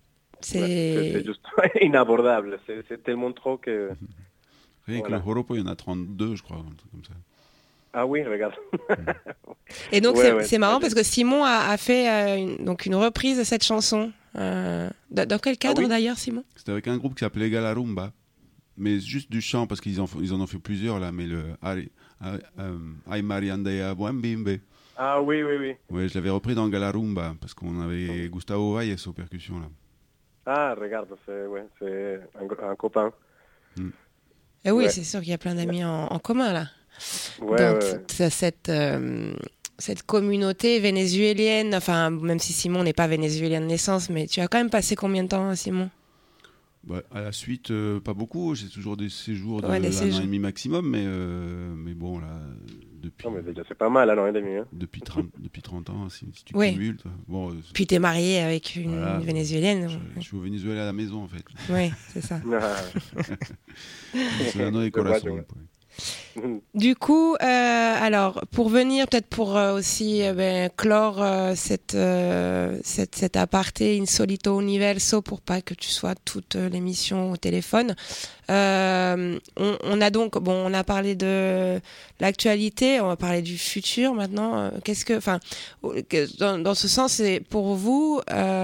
C'est juste inabordable, c'est tellement trop que... Rien que le joropo, il y en a 32, je crois, un truc comme ça. Ah oui, regarde. Et donc, c'est marrant parce que Simon a fait une reprise de cette chanson. Dans quel cadre d'ailleurs, Simon? C'était avec un groupe qui s'appelait Galarumba, mais juste du chant parce qu'ils en ont fait plusieurs là, mais le Ay Mariandea Buenbimbe. Ah oui. Ouais, je l'avais repris dans Galarumba parce qu'on avait Gustavo Valles aux percussions là. Ah, regarde, c'est un copain. Et oui, c'est sûr qu'il y a plein d'amis en commun là. Toute cette communauté vénézuélienne, enfin, même si Simon n'est pas vénézuélien de naissance, mais tu as quand même passé combien de temps, Simon? À la suite, pas beaucoup. J'ai toujours des séjours de 1 an et demi maximum, mais bon, là, depuis... Non, mais déjà, c'est pas mal, 1 an et demi. Hein. Depuis 30 ans, si tu cumules. Bon, puis t'es marié avec une vénézuélienne. Je suis au Venezuela à la maison, en fait. Oui, c'est ça. C'est un autre corazon. Du coup, alors, pour venir, peut-être pour aussi clore cet aparté Insolito Universo, pour pas que tu sois toute l'émission au téléphone, on a donc, on a parlé de l'actualité, on va parler du futur maintenant. Dans ce sens, c'est pour vous...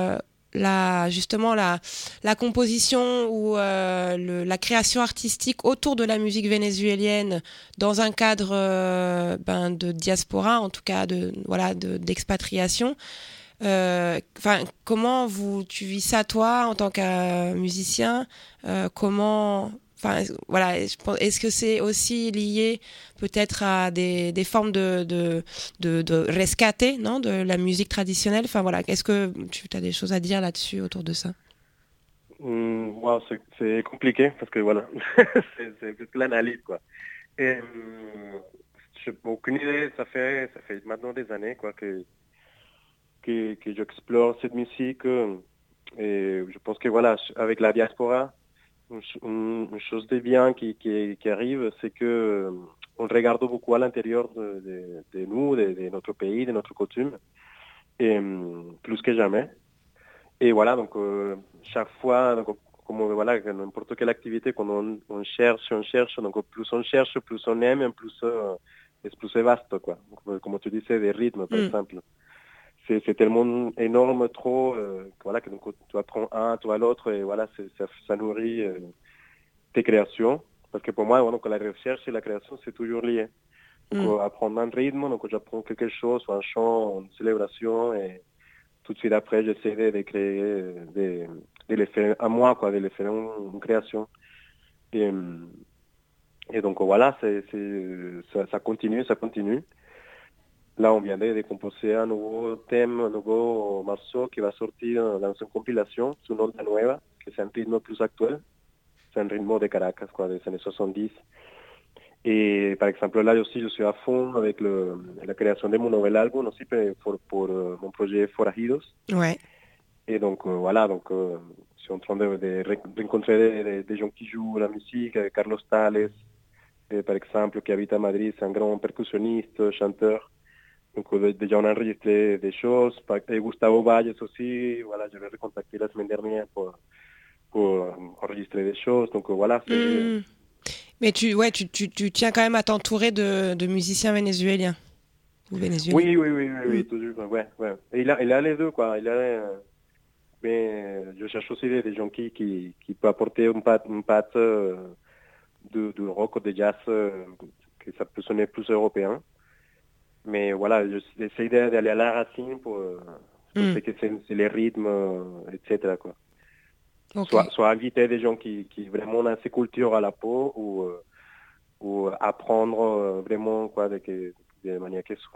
la composition ou la création artistique autour de la musique vénézuélienne dans un cadre de diaspora, en tout cas d'expatriation. Comment tu vis ça toi en tant que musicien? Est-ce que c'est aussi lié peut-être à des formes de rescate, non, de la musique traditionnelle? Enfin voilà, est-ce que tu as des choses à dire là-dessus autour de ça? C'est compliqué parce que voilà, c'est plus l'analyse, quoi. Et je n'ai aucune idée. Ça fait maintenant des années, quoi, que j'explore cette musique. Et je pense que voilà, avec la diaspora, une chose de bien qui arrive, c'est que on regarde beaucoup à l'intérieur de nous, de notre pays, de notre coutume, et plus que jamais. Et voilà, donc chaque fois, donc, comme voilà, n'importe quelle activité, quand on cherche, donc plus on cherche, plus on aime, plus c'est vaste, quoi. Donc, comme tu disais, des rythmes, par exemple. C'est tellement énorme, trop, que donc, tu apprends un, tu as l'autre, et voilà, ça nourrit tes créations. Parce que pour moi, donc, la recherche et la création, c'est toujours lié. Donc, apprendre un rythme, donc j'apprends quelque chose, un chant, une célébration, et tout de suite après, j'essaie de créer, de les faire à moi, quoi, de les faire une création. Et donc, voilà, ça continue. Là, on vient de composer un nouveau thème, un nouveau morceau qui va sortir dans une compilation, sous Nota Nueva, que c'est un rythme plus actuel. C'est un rythme de Caracas, quoi, des années 70. Et par exemple, là aussi, je suis à fond avec la création de mon nouvel album, aussi pour mon projet Forajidos. Ouais. Et donc, voilà, je suis en train de rencontrer des gens qui jouent la musique, Carlos Tales, par exemple, qui habite à Madrid, c'est un grand percussionniste, chanteur. Donc déjà on a enregistré des choses. Gustavo Valles aussi, voilà, je l'ai recontacté la semaine dernière pour enregistrer des choses. Donc voilà. Mais tu tiens quand même à t'entourer de musiciens vénézuéliens ou vénézuéliens. Oui, toujours. Ouais. Et il a les deux, quoi. Mais je cherche aussi des gens qui peuvent apporter une patte de rock ou de jazz que ça peut sonner plus européen. Mais voilà, j'essaie d'aller à la racine pour ce que c'est les rythmes, etc. quoi. Okay. Soit inviter des gens qui vraiment ont ces cultures à la peau ou apprendre vraiment quoi de manière que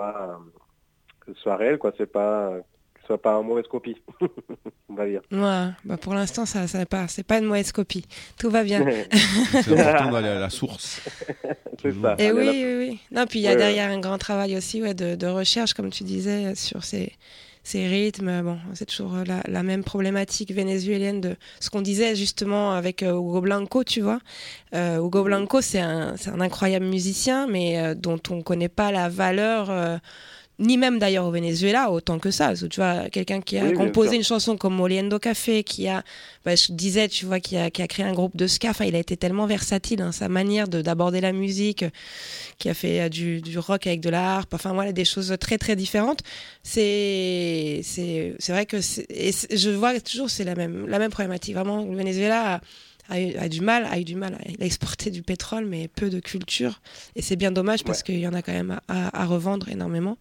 soit réelle, quoi. C'est pas une mauvaise copie, on va dire. Ouais, bah pour l'instant c'est pas une mauvaise copie. Tout va bien. C'est important d'aller à la source. C'est ça. Et oui. Non, puis il y a derrière un grand travail aussi de recherche, comme tu disais, sur ces rythmes. Bon, c'est toujours la même problématique vénézuélienne de ce qu'on disait justement avec Hugo Blanco, tu vois. Hugo Blanco, c'est un incroyable musicien, mais dont on connaît pas la valeur. Ni même d'ailleurs au Venezuela, autant que ça. Tu vois, quelqu'un qui a composé une chanson comme Moliendo Café, je disais, tu vois, qui a créé un groupe de ska. Enfin, il a été tellement versatile, hein, sa manière d'aborder la musique, qui a fait du rock avec de la harpe. Enfin, voilà, des choses très, très différentes. C'est vrai que je vois toujours, c'est la même problématique. Vraiment, le Venezuela a eu du mal. Il a exporté du pétrole, mais peu de culture. Et c'est bien dommage parce qu'il y en a quand même à revendre énormément.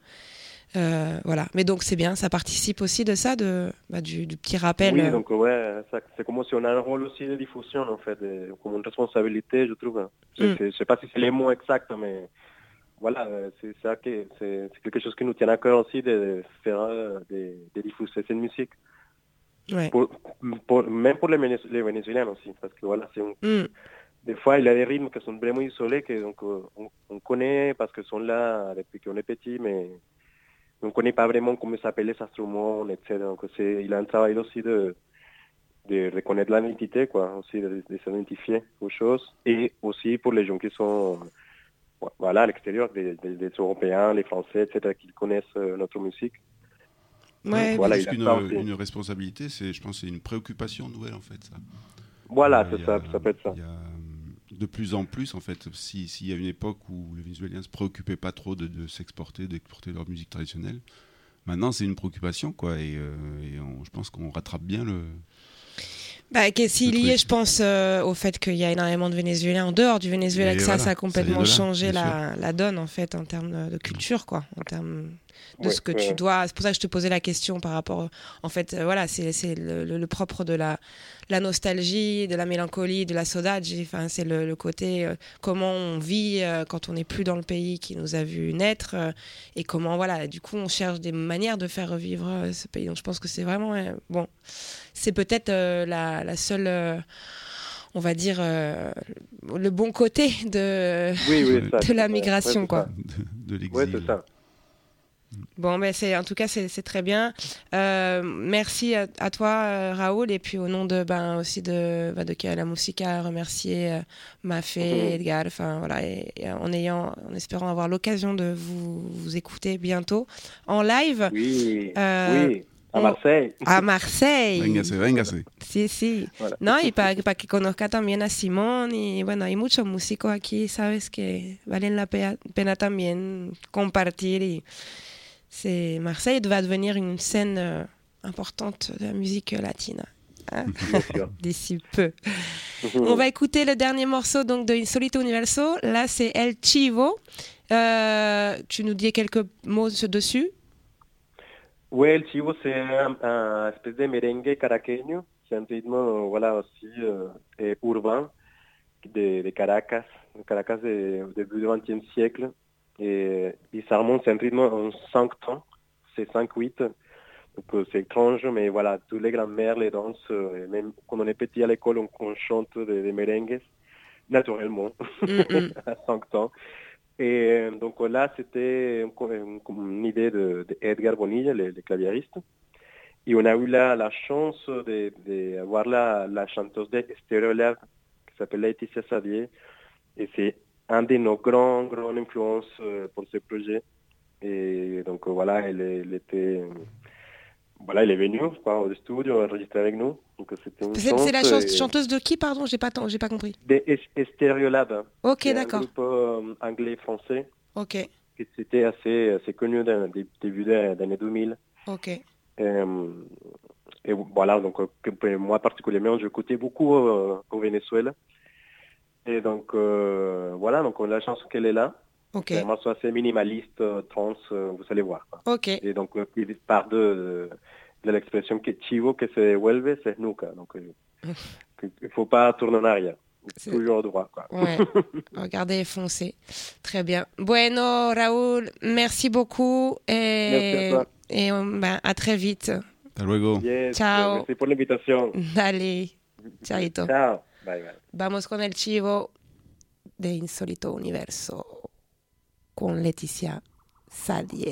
Voilà. Mais donc c'est bien, ça participe aussi de ça, du petit rappel. Oui, donc c'est comme si on a un rôle aussi de diffusion, en fait, comme une responsabilité, je trouve. Je sais pas si c'est les mots exacts, mais voilà, c'est ça que c'est quelque chose qui nous tient à cœur aussi de faire, de diffuser cette musique. Ouais. Même pour les Vénézuéliens aussi, parce que voilà, des fois il y a des rythmes qui sont vraiment isolés, que donc on connaît parce qu'ils sont là depuis qu'on est petit, mais on ne connaît pas vraiment comment s'appellent les instruments, etc. Donc il a un travail aussi de reconnaître l'identité, quoi, aussi de s'identifier aux choses, et aussi pour les gens qui sont voilà, à l'extérieur, des Européens, les Français, etc., qui connaissent notre musique. Ouais, voilà, plus qu'une responsabilité, je pense que c'est une préoccupation nouvelle, en fait. Ça. Voilà, ça peut être ça. De plus en plus, en fait, s'il y a une époque où les Vénézuéliens ne se préoccupaient pas trop de s'exporter, d'exporter leur musique traditionnelle, maintenant c'est une préoccupation, quoi, et je pense qu'on rattrape bien le... C'est lié, je pense, au fait qu'il y a énormément de Vénézuéliens en dehors du Venezuela, que ça a complètement changé la donne, en fait, en termes de culture, quoi, en termes de ce que tu dois... C'est pour ça que je te posais la question par rapport... En fait, voilà, c'est le propre de la nostalgie, de la mélancolie, de la saudade. Enfin, c'est le côté comment on vit quand on n'est plus dans le pays qui nous a vu naître et comment, voilà, du coup, on cherche des manières de faire revivre ce pays. Donc, je pense que c'est vraiment... bon, c'est peut-être la seule... on va dire le bon côté de la migration, quoi. De l'exil. Oui, c'est ça. Bon, mais en tout cas, c'est très bien. Merci à toi, Raoul, et puis au nom aussi de la Musica, remercier Mafé, Edgar, enfin voilà, et en espérant avoir l'occasion de vous écouter bientôt en live. Oui. A Marseille. A Marseille. Véngase. Sí. Voilà. No, y para que conozca también a Simón. Y bueno, hay muchos músicos aquí, sabes, que valen la pena también compartir. Y Marseille va devenir une scène importante de la musique latine. Hein? D'ici peu. On va écouter le dernier morceau donc, de Insolito Universo. Là, c'est El Chivo. Tu nous dis quelques mots dessus? Oui, el chivo, c'est un espèce de merengue caraqueño. C'est un rythme voilà, aussi urbain de Caracas. Caracas du début du XXe siècle. Et ça remonte, c'est un rythme en 5 temps. C'est 5-8. Donc c'est étrange, mais voilà, tous les grands-mères les dansent. Et même quand on est petit à l'école, on chante des merengues, naturellement, à 5 temps. Et donc là, c'était une idée de Edgar Bonilla, le claviériste. Et on a eu la chance d'avoir la chanteuse de Stereolab, qui s'appelle Laetitia Sadier. Et c'est un de nos grandes influences pour ce projet. Et donc voilà, il est venu au studio enregistrer avec nous. Donc c'était une chance. C'est la chanteuse de qui, pardon? J'ai pas compris. De Stereolab. Ok, d'accord. Un groupe anglais-français. Ok. Qui c'était assez connu début des années 2000. Ok. Et voilà, donc moi particulièrement, j'écoutais beaucoup au Venezuela. Et donc voilà, donc on a la chance qu'elle est là. Ok. C'est un morceau assez minimaliste, trance, vous allez voir. Ok. Et donc il part de l'expression que chivo que se vuelve, c'est nuca. Donc il faut pas tourner en arrière. C'est toujours droit, quoi. Ouais. Regardez, foncez. Très bien. Bueno, Raoul, merci beaucoup. Merci à toi. Et à très vite. Hasta luego. Yes, Ciao. Merci por la invitación. Dale. Chaito. Ciao. Bye, bye. Vamos con el chivo de Insólito Universo con Leticia Sadier.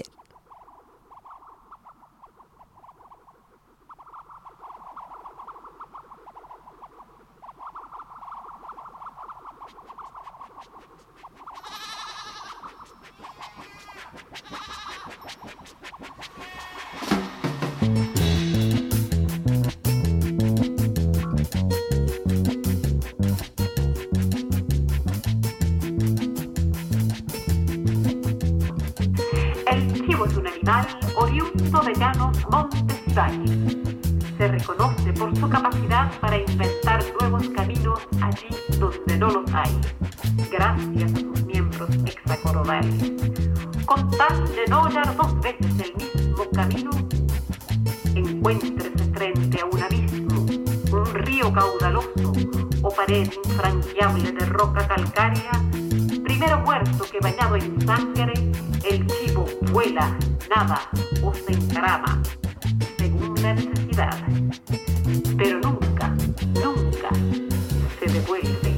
Oriundo de llanos, montes y valles. Se reconoce por su capacidad para inventar nuevos caminos allí donde no los hay, gracias a sus miembros hexacoronales. Con tal de no hallar 2 veces el mismo camino, encuéntrese frente a un abismo, un río caudaloso o pared infranqueable de roca calcárea. Primero huerto que bañado en sangre, el chivo vuela, nada o se encarama, según la necesidad. Pero nunca, nunca se devuelve.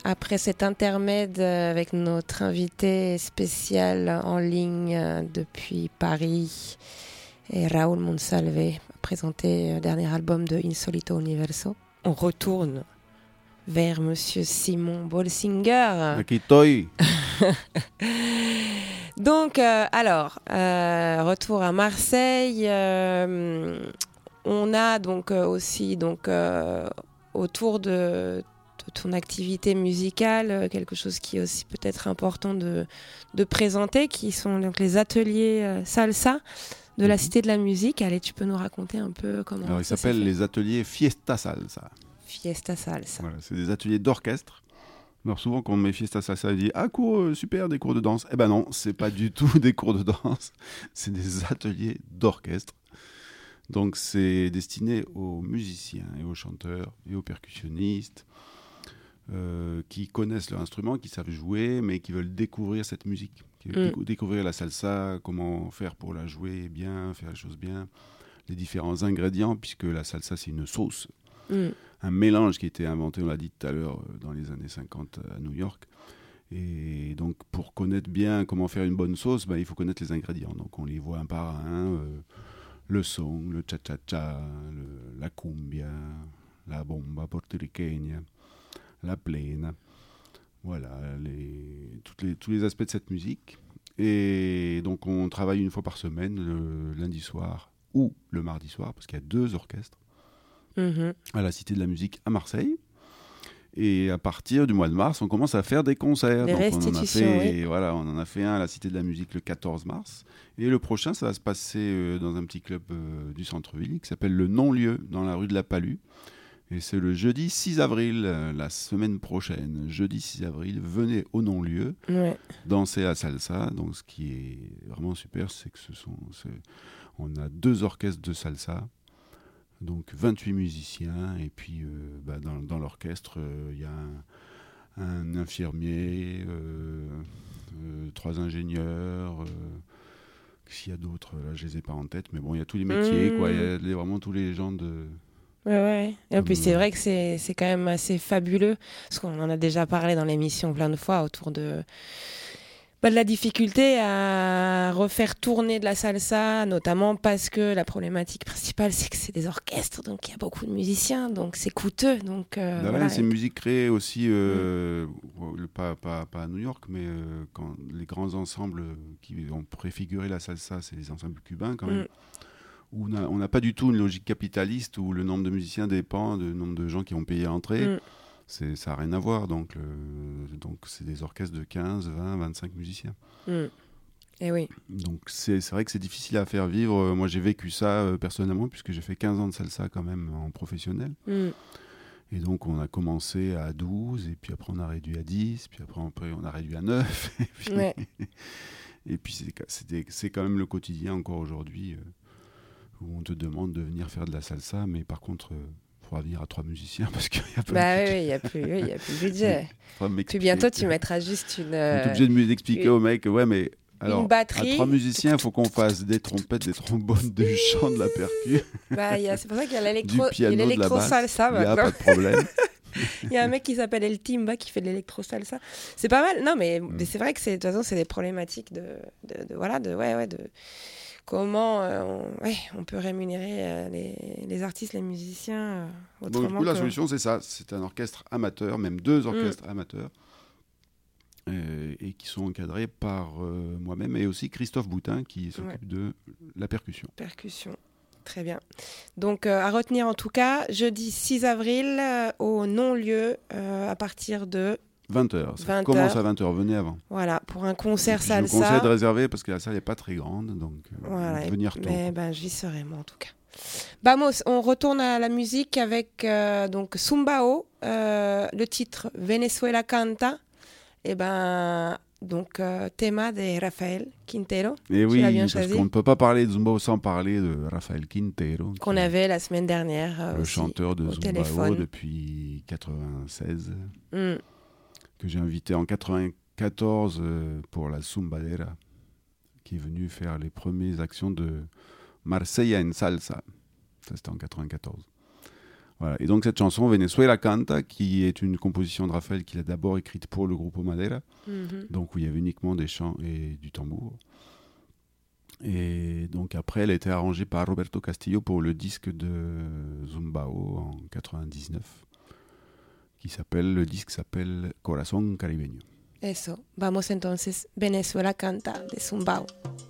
après cet intermède avec notre invité spécial en ligne depuis Paris, et Raúl Monsalve, présenté le dernier album de Insolito Universo, on retourne vers Monsieur Simon Bolsinger. Aquí estoy. Donc, retour à Marseille. On a donc aussi autour de ton activité musicale quelque chose qui est aussi peut-être important de présenter, qui sont donc les ateliers salsa de la Cité de la Musique. Allez, tu peux nous raconter un peu comment Alors, ils ça s'appellent s'est fait. les ateliers Fiesta Salsa. Fiesta Salsa. Voilà, c'est des ateliers d'orchestre. Alors souvent quand on met Fiesta Salsa, on dit « Ah, cours, super, des cours de danse ». Eh ben non, c'est pas du tout des cours de danse, c'est des ateliers d'orchestre. Donc c'est destiné aux musiciens et aux chanteurs et aux percussionnistes qui connaissent leur instrument, qui savent jouer, mais qui veulent découvrir cette musique, qui veulent découvrir la salsa, comment faire pour la jouer bien, faire les choses bien, les différents ingrédients, puisque la salsa c'est une sauce. Un mélange qui a été inventé, on l'a dit tout à l'heure, dans les années 50 à New York. Et donc, pour connaître bien comment faire une bonne sauce, il faut connaître les ingrédients. Donc, on les voit un par un. Le son, le cha-cha-cha, la cumbia, la bomba portoricaine, la plena. Voilà, tous les aspects de cette musique. Et donc, on travaille une fois par semaine, le lundi soir ou le mardi soir, parce qu'il y a 2 orchestres. À la Cité de la Musique à Marseille. Et à partir du mois de mars, on commence à faire des concerts. Des restitutions, on en a fait un à la Cité de la Musique le 14 mars. Et le prochain, ça va se passer dans un petit club du centre-ville qui s'appelle le Non-Lieu, dans la rue de la Palue. Et c'est le jeudi 6 avril, la semaine prochaine. Jeudi 6 avril, venez au Non-Lieu, danser à salsa. Donc ce qui est vraiment super, c'est que on a 2 orchestres de salsa. Donc 28 musiciens, et puis dans l'orchestre, il y a un infirmier, 3 ingénieurs, s'il y a d'autres, là je les ai pas en tête, mais bon, il y a tous les métiers, quoi. Il y a vraiment tous les gens de... Ouais. Et en plus, c'est vrai que c'est quand même assez fabuleux, parce qu'on en a déjà parlé dans l'émission plein de fois, autour de la difficulté à refaire tourner de la salsa, notamment parce que la problématique principale, c'est que c'est des orchestres, donc il y a beaucoup de musiciens, donc c'est coûteux. Donc, c'est une musique créée aussi, pas à New York, mais quand les grands ensembles qui ont préfiguré la salsa, c'est les ensembles cubains quand même, où on n'a pas du tout une logique capitaliste, où le nombre de musiciens dépend du nombre de gens qui ont payé à entrer. Ça n'a rien à voir, donc c'est des orchestres de 15, 20, 25 musiciens. Et oui. Donc c'est vrai que c'est difficile à faire vivre. Moi j'ai vécu ça personnellement, puisque j'ai fait 15 ans de salsa quand même en professionnel. Et donc on a commencé à 12, et puis après on a réduit à 10, puis après on a réduit à 9. Et puis c'est quand même le quotidien encore aujourd'hui, où on te demande de venir faire de la salsa, mais par contre... va venir à 3 musiciens parce qu'il y a pas il y a plus de budget. Puis bientôt tu mettras juste une... On est obligé de m'expliquer au mec, mais alors une batterie. À 3 musiciens, il faut qu'on fasse des trompettes, des trombones, du chant, de la percu. C'est pour ça qu'il y a du piano, l'électro-salsa il n'y a pas de problème. Il y a un mec qui s'appelle El Timba qui fait de l'électro-salsa. C'est pas mal. Non, mais c'est vrai que de toute façon, c'est des problématiques de comment on peut rémunérer les artistes, les musiciens autrement. Donc, du coup, la solution, c'est ça. C'est un orchestre amateur, même 2 orchestres amateurs, et qui sont encadrés par moi-même et aussi Christophe Boutin qui s'occupe de la percussion. Très bien. Donc, à retenir en tout cas, jeudi 6 avril au Non-Lieu à partir de 20h. Ça commence à 20h, venez avant. Voilà, pour un concert salsa. Je vous conseille de réserver parce que la salle n'est pas très grande, donc venir tôt. J'y serai moi en tout cas. Vamos, on retourne à la musique avec donc Zumbao, le titre Venezuela Canta, donc thème de Rafael Quintero. Et oui, parce qu'on ne peut pas parler de Zumbao sans parler de Rafael Quintero. Qu'on avait la semaine dernière le aussi, chanteur de Zumbao téléphone. Depuis 96. Que j'ai invité en 94 pour la Zumbadera, qui est venu faire les premières actions de Marsella en Salsa. Ça, c'était en 94. Voilà. Et donc cette chanson, Venezuela Canta, qui est une composition de Raphaël qu'il a d'abord écrite pour le groupe Madera, donc où il y avait uniquement des chants et du tambour. Et donc après, elle a été arrangée par Roberto Castillo pour le disque de Zumbao en 99, le disque s'appelle Corazón Caribeño. Eso, vamos entonces, Venezuela Canta de Zumbao.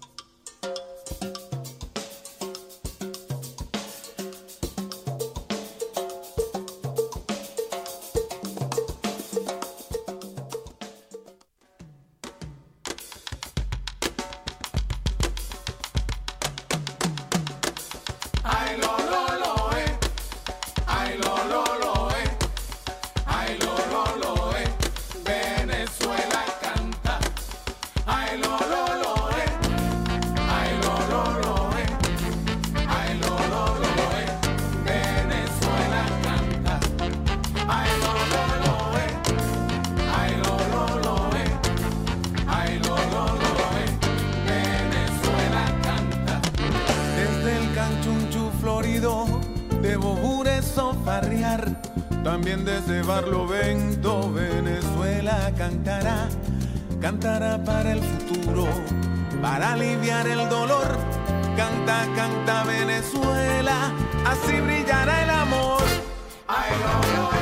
También desde Barlovento, Venezuela cantará, cantará para el futuro, para aliviar el dolor. Canta, canta Venezuela, así brillará el amor. Ay, lo,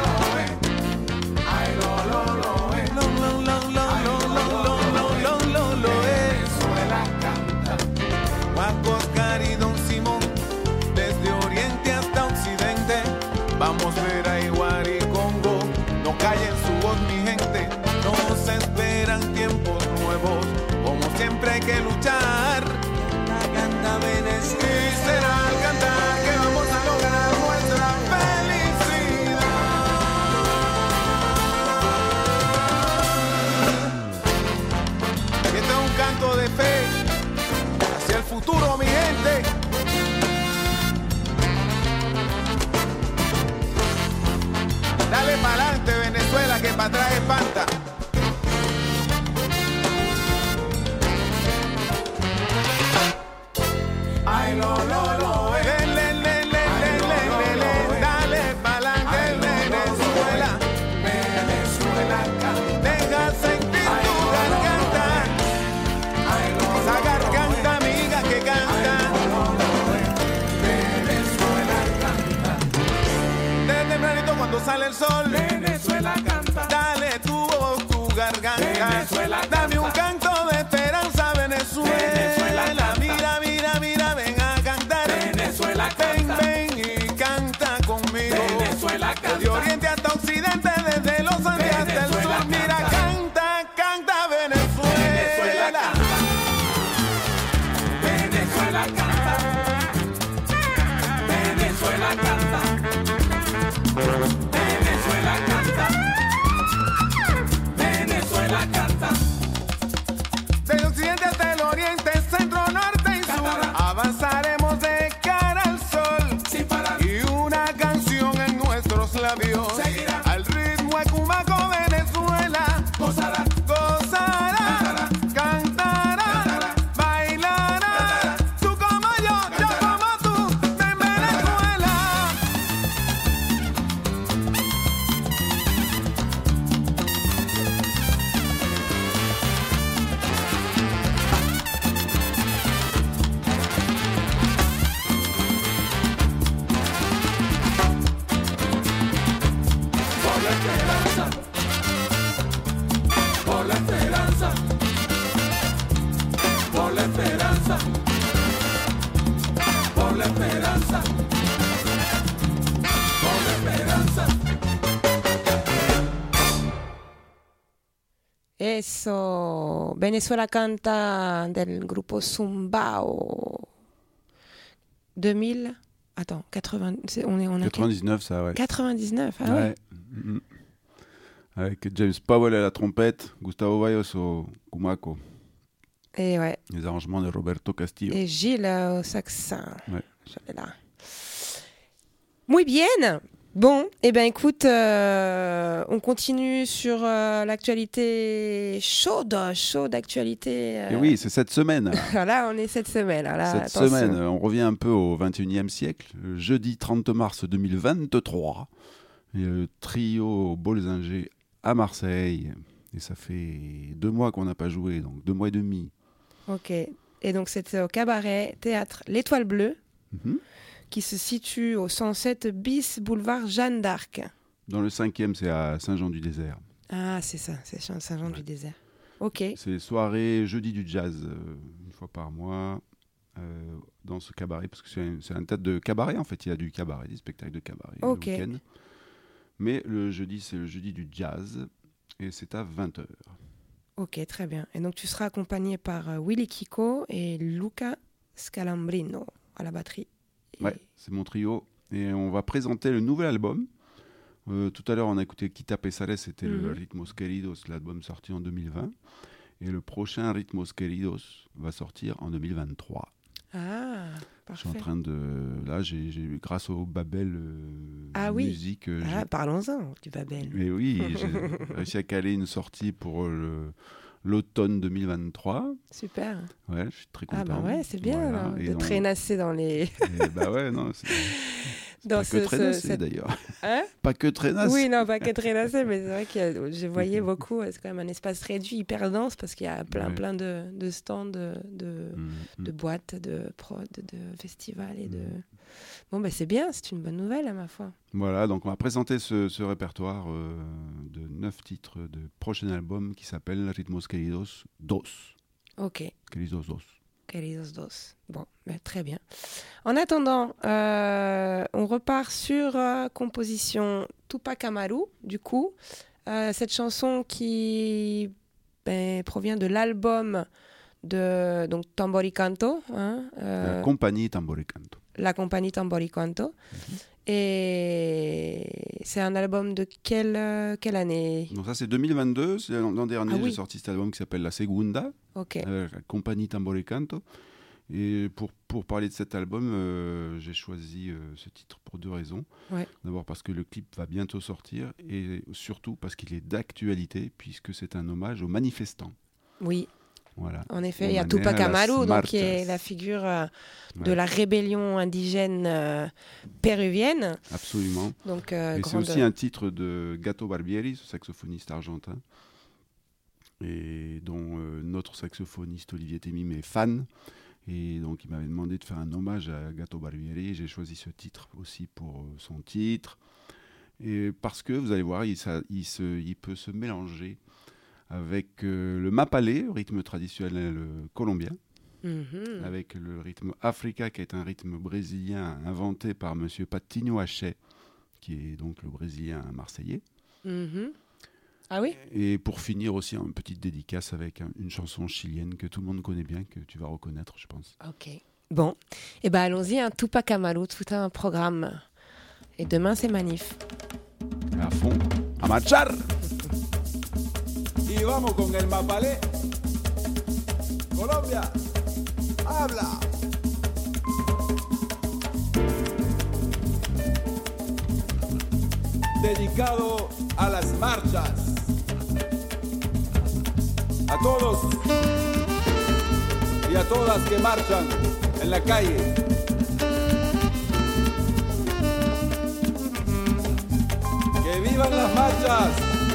ay, lo, Venezuela canta. Paco, Oscar y Don Simón, desde oriente hasta occidente, vamos a ver a Iguar y Congo, no callen su voz mi gente, nos esperan tiempos nuevos, como siempre hay que luchar. Canta Venezuela, y será al cantar que vamos a lograr nuestra felicidad. Este es un canto de fe hacia el futuro mi gente. Dale pa'lante Venezuela, que pa' atrás espanta. Ay, lo, dale pa'lante Venezuela. Venezuela canta. Deja sentir tu garganta. Esa garganta amiga que canta. Venezuela canta. Desde tempranito cuando sale el sol, Venezuela canta. Dale tu voz, tu garganta. Venezuela canta. Dame un canto de esperanza, Venezuela. Venezuela canta. Mira, mira, mira, ven a cantar. Venezuela canta. Ven, ven y canta conmigo. Venezuela canta. De oriente hasta occidente, desde los Andes hasta el sur. Mira, canta, canta Venezuela. Venezuela canta. Venezuela canta. Venezuela canta. Venezuela canta. Del occidente hasta el oriente, centro, norte y sur, avanzaremos de cara al sol. Sin parar. Y una canción en nuestros labios seguirá al ritmo de Cumaco, Venezuela. Gozará, gozará, cantará, bailará. Tú como yo como tú, de Venezuela. Por la esperanza, por la esperanza, por la esperanza, por la esperanza, por la esperanza. Eso, Venezuela Canta del grupo Zumbao. 2000, attends, 80, on est 99 ça, ouais. 99, ah ouais. Avec James Powell à la trompette, Gustavo Bayos au Cumaco. Et ouais. Les arrangements de Roberto Castillo. Et Gilles au saxin. Ouais. J'allais là. Muy bien. Bon, eh ben écoute, on continue sur l'actualité chaude actualité. Et oui, c'est cette semaine. Voilà, on est cette semaine. Là, cette semaine, on revient un peu au 21e siècle. Le jeudi 30 mars 2023, il y a le trio Bolzinger à Marseille. Et ça fait 2 mois qu'on n'a pas joué, donc 2 mois et demi. Ok, et donc c'était au cabaret théâtre L'Étoile Bleue. Qui se situe au 107 bis boulevard Jeanne d'Arc. Dans le 5e, c'est à Saint-Jean-du-Désert. Ah, c'est ça, c'est Saint-Jean-du-Désert. Ok. C'est soirée jeudi du jazz, une fois par mois, dans ce cabaret, parce que c'est un théâtre de cabaret, en fait. Il y a du cabaret, des spectacles de cabaret le week-end. Mais le jeudi, c'est le jeudi du jazz, et c'est à 20h. Ok, très bien. Et donc, tu seras accompagné par Willy Kiko et Luca Scalambrino à la batterie. Ouais, c'est mon trio. Et on va présenter le nouvel album. Tout à l'heure, on a écouté Quita Pesares, c'était le Ritmos Queridos, l'album sorti en 2020. Et le prochain Ritmos Queridos va sortir en 2023. Ah, parfait. Je suis en train de... Là, j'ai grâce au Babel Musique... parlons-en du Babel. Mais oui, j'ai réussi à caler une sortie pour l'automne 2023. Super. Ouais, je suis très content. Ah bah ouais, c'est bien voilà. De traînasser dans les... bah ouais, non, c'est pas que traînasser d'ailleurs. Hein? Pas que traînasser. Oui, non, pas que traînasser, mais c'est vrai que je voyais beaucoup, c'est quand même un espace réduit, hyper dense, parce qu'il y a plein de stands, de boîtes, de prod, de festivals et de... Bon, bah c'est bien, c'est une bonne nouvelle à ma foi. Voilà, donc on va présenter ce répertoire de 9 titres de prochain album qui s'appelle Ritmos Queridos Dos. Ok. Queridos Dos. Queridos Dos. Bon, bah, très bien. En attendant, on repart sur composition Tupac Amaru, du coup. Cette chanson qui provient de l'album de donc, Tamboricanto. La compagnie Tamboricanto. La compagnie Tamboricanto. Et c'est un album de quelle année? Donc ça c'est 2022, c'est l'an dernier j'ai sorti cet album qui s'appelle La Segunda, la compagnie Tamboricanto. Et pour parler de cet album, j'ai choisi ce titre pour 2 raisons. Ouais. D'abord parce que le clip va bientôt sortir et surtout parce qu'il est d'actualité puisque c'est un hommage aux manifestants. Oui. Voilà. En effet, il y a Tupac Amaru, donc, qui est la figure de la rébellion indigène péruvienne. Absolument. Donc, et c'est aussi un titre de Gato Barbieri, ce saxophoniste argentin, et dont notre saxophoniste Olivier Temim est fan. Et donc, il m'avait demandé de faire un hommage à Gato Barbieri. Et j'ai choisi ce titre aussi pour son titre. Et parce que, vous allez voir, il peut se mélanger avec le mapalé, le rythme traditionnel colombien, avec le rythme Africa, qui est un rythme brésilien inventé par M. Patinho Haché, qui est donc le Brésilien marseillais. Ah oui? Et pour finir aussi, une petite dédicace avec une chanson chilienne que tout le monde connaît bien, que tu vas reconnaître, je pense. Ok. Bon, et ben allons-y, Tupac Amaru, tout un programme. Et demain, c'est manif. À fond, à marchar! Y vamos con el mapalé. Colombia, habla. Dedicado a las marchas. A todos y a todas que marchan en la calle. ¡Que vivan las marchas!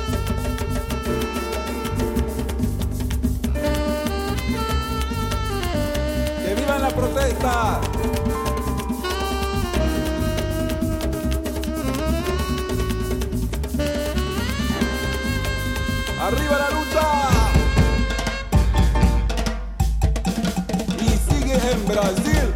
¡Que vivan la protesta! ¡Arriba la lucha! Y sigue en Brasil.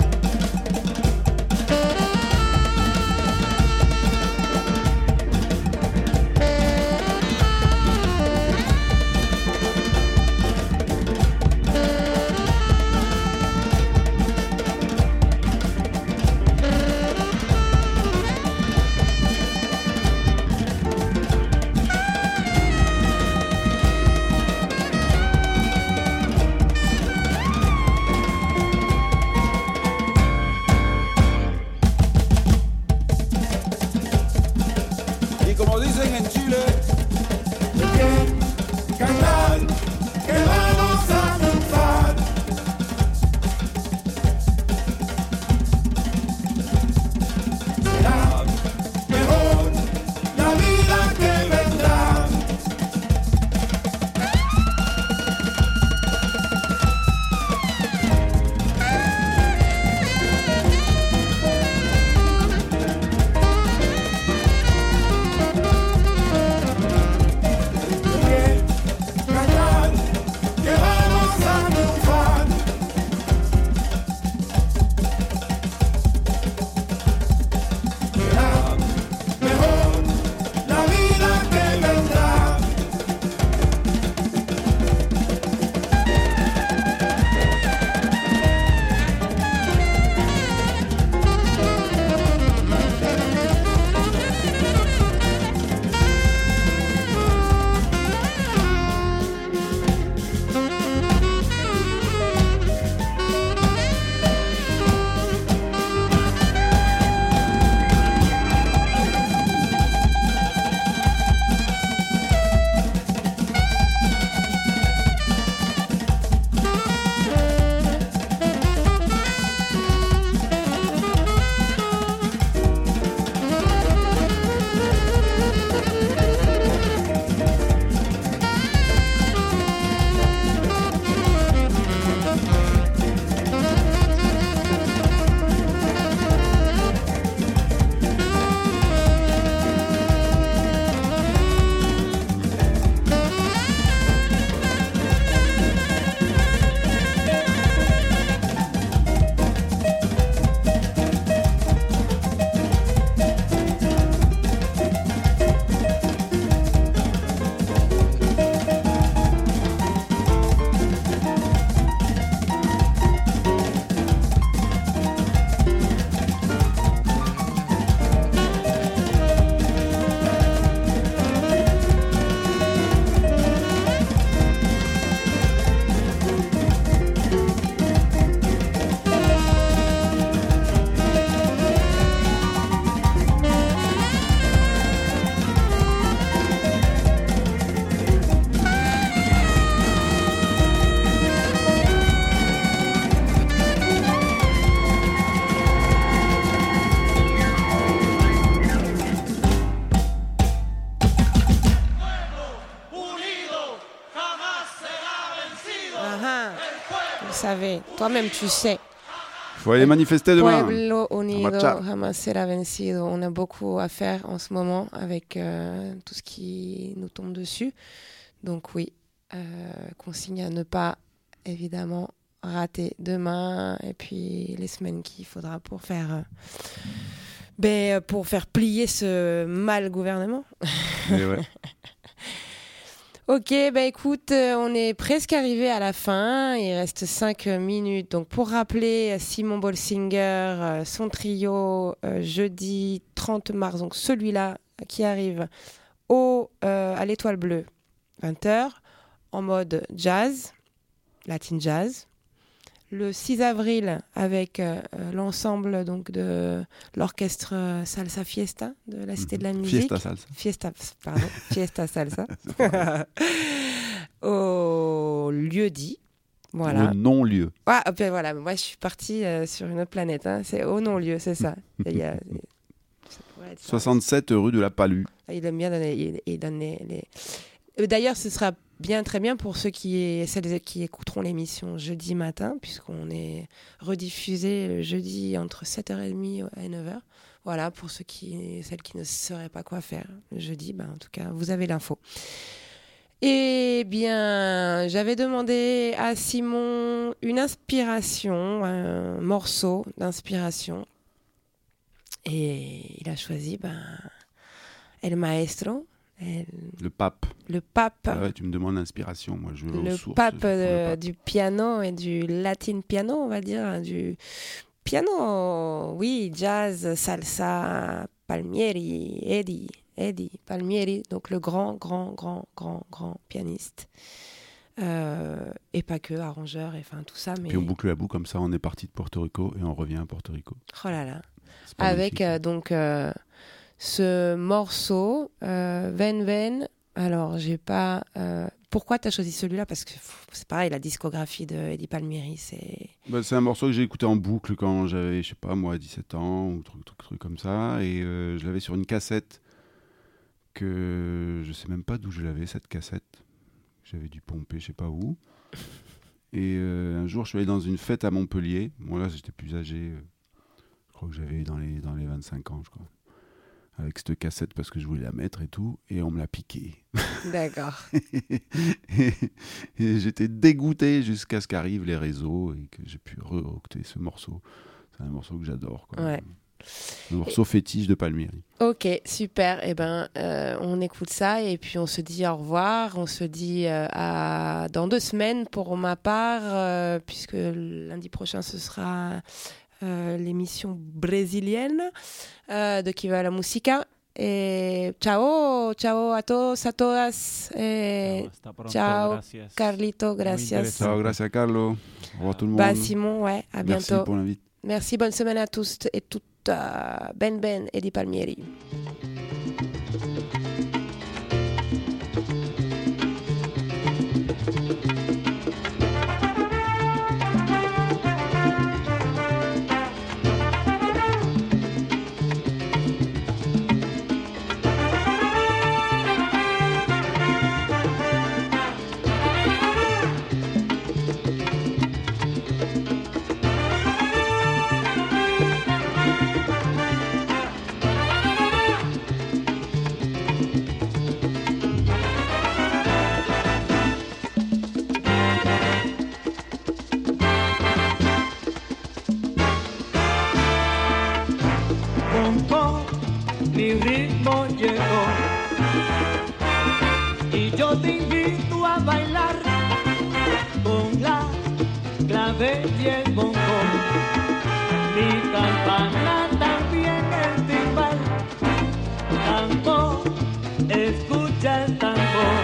sais, toi-même tu sais. Il faut aller manifester demain. Pueblo unido jamás será vencido. On a beaucoup à faire en ce moment avec tout ce qui nous tombe dessus. Donc oui, consigne à ne pas, évidemment, rater demain et puis les semaines qu'il faudra pour faire plier ce mal gouvernement. Ouais. Ok, écoute, on est presque arrivé à la fin, il reste 5 minutes. Donc pour rappeler, Simon Bolsinger, son jeudi 30 mars, donc celui-là qui arrive à l'Étoile Bleue, 20h, en mode jazz, latin jazz. Le 6 avril, avec l'ensemble donc, de l'orchestre Salsa Fiesta de la Cité de la Musique. Fiesta Salsa. Au lieu-dit. Voilà. Au non-lieu. Ah, ben voilà, moi je suis partie sur une autre planète. Hein. C'est au non-lieu, c'est ça. 67 rue de la Palue. Il aime bien donner les... D'ailleurs, ce sera très bien pour celles qui écouteront l'émission jeudi matin, puisqu'on est rediffusé le jeudi entre 7h30 et 9h. Voilà, pour celles qui ne sauraient pas quoi faire le jeudi, en tout cas, vous avez l'info. Eh bien, j'avais demandé à Simon une inspiration, un morceau d'inspiration. Et il a choisi El Maestro. Le pape. Ah ouais, tu me demandes l'inspiration, moi je veux le pape du piano et du latin piano, on va dire, du piano, oui, jazz, salsa, Palmieri, Eddie Palmieri, donc le grand pianiste. Et pas que, arrangeur, et enfin tout ça. Mais... Puis on boucle la boucle comme ça, on est parti de Porto Rico et on revient à Porto Rico. Oh là là. Avec ce morceau, Ven Ven. Alors, j'ai pas... Pourquoi tu as choisi celui-là ? Parce que c'est pareil, la discographie de Eddie Palmieri, c'est... c'est un morceau que j'ai écouté en boucle quand j'avais, 17 ans, ou truc comme ça. Et je l'avais sur une cassette que... Je sais même pas d'où je l'avais, cette cassette. J'avais dû pomper, je sais pas où. Et un jour, je suis allé dans une fête à Montpellier. Bon, là, j'étais plus âgé. Je crois que j'avais dans les 25 ans, je crois. Avec cette cassette parce que je voulais la mettre et tout, et on me l'a piqué. D'accord. et j'étais dégoûté jusqu'à ce qu'arrivent les réseaux et que j'ai pu re-octer ce morceau. C'est un morceau que j'adore, quoi. Ouais. Le morceau fétiche de Palmieri. Ok, super. On écoute ça et puis on se dit au revoir. On se dit dans 2 semaines pour ma part, puisque lundi prochain ce sera... l'émission brésilienne de Qui va la Musica. Et ciao a todos, a todas. Ciao, gracias. Carlito, gracias. Ciao, gracias Carlo. Au revoir tout le monde. Simon, ouais, à bientôt. Merci pour l'invite. Merci, bonne semaine à tous et toutes. Ben Eddie Palmieri. Mi ritmo llegó y yo te invito a bailar con la clave y el bongo, mi campana también el timbal, tambor, escucha el tambor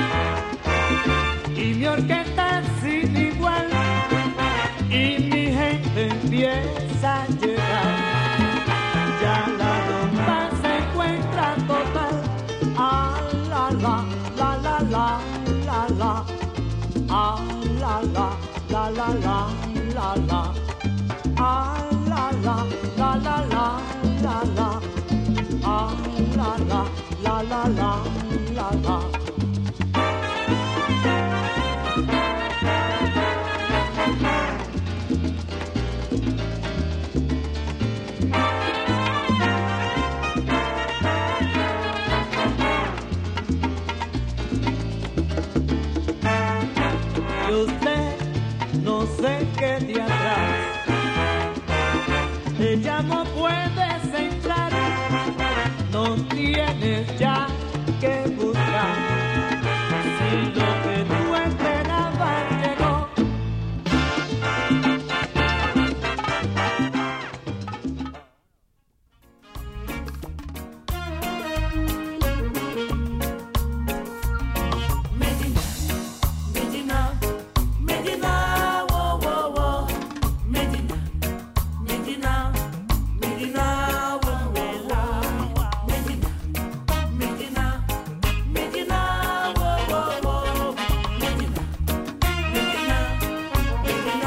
y mi orquesta sin igual y mi gente empieza a llegar. Ya la rumba se encuentra total. Ah, la la la la la la la. Ah, la la la la la la la. Ah, la la la la la la la. Ah, la la la la la la la. que de atrás. Ella no puedes entrar, no tienes ya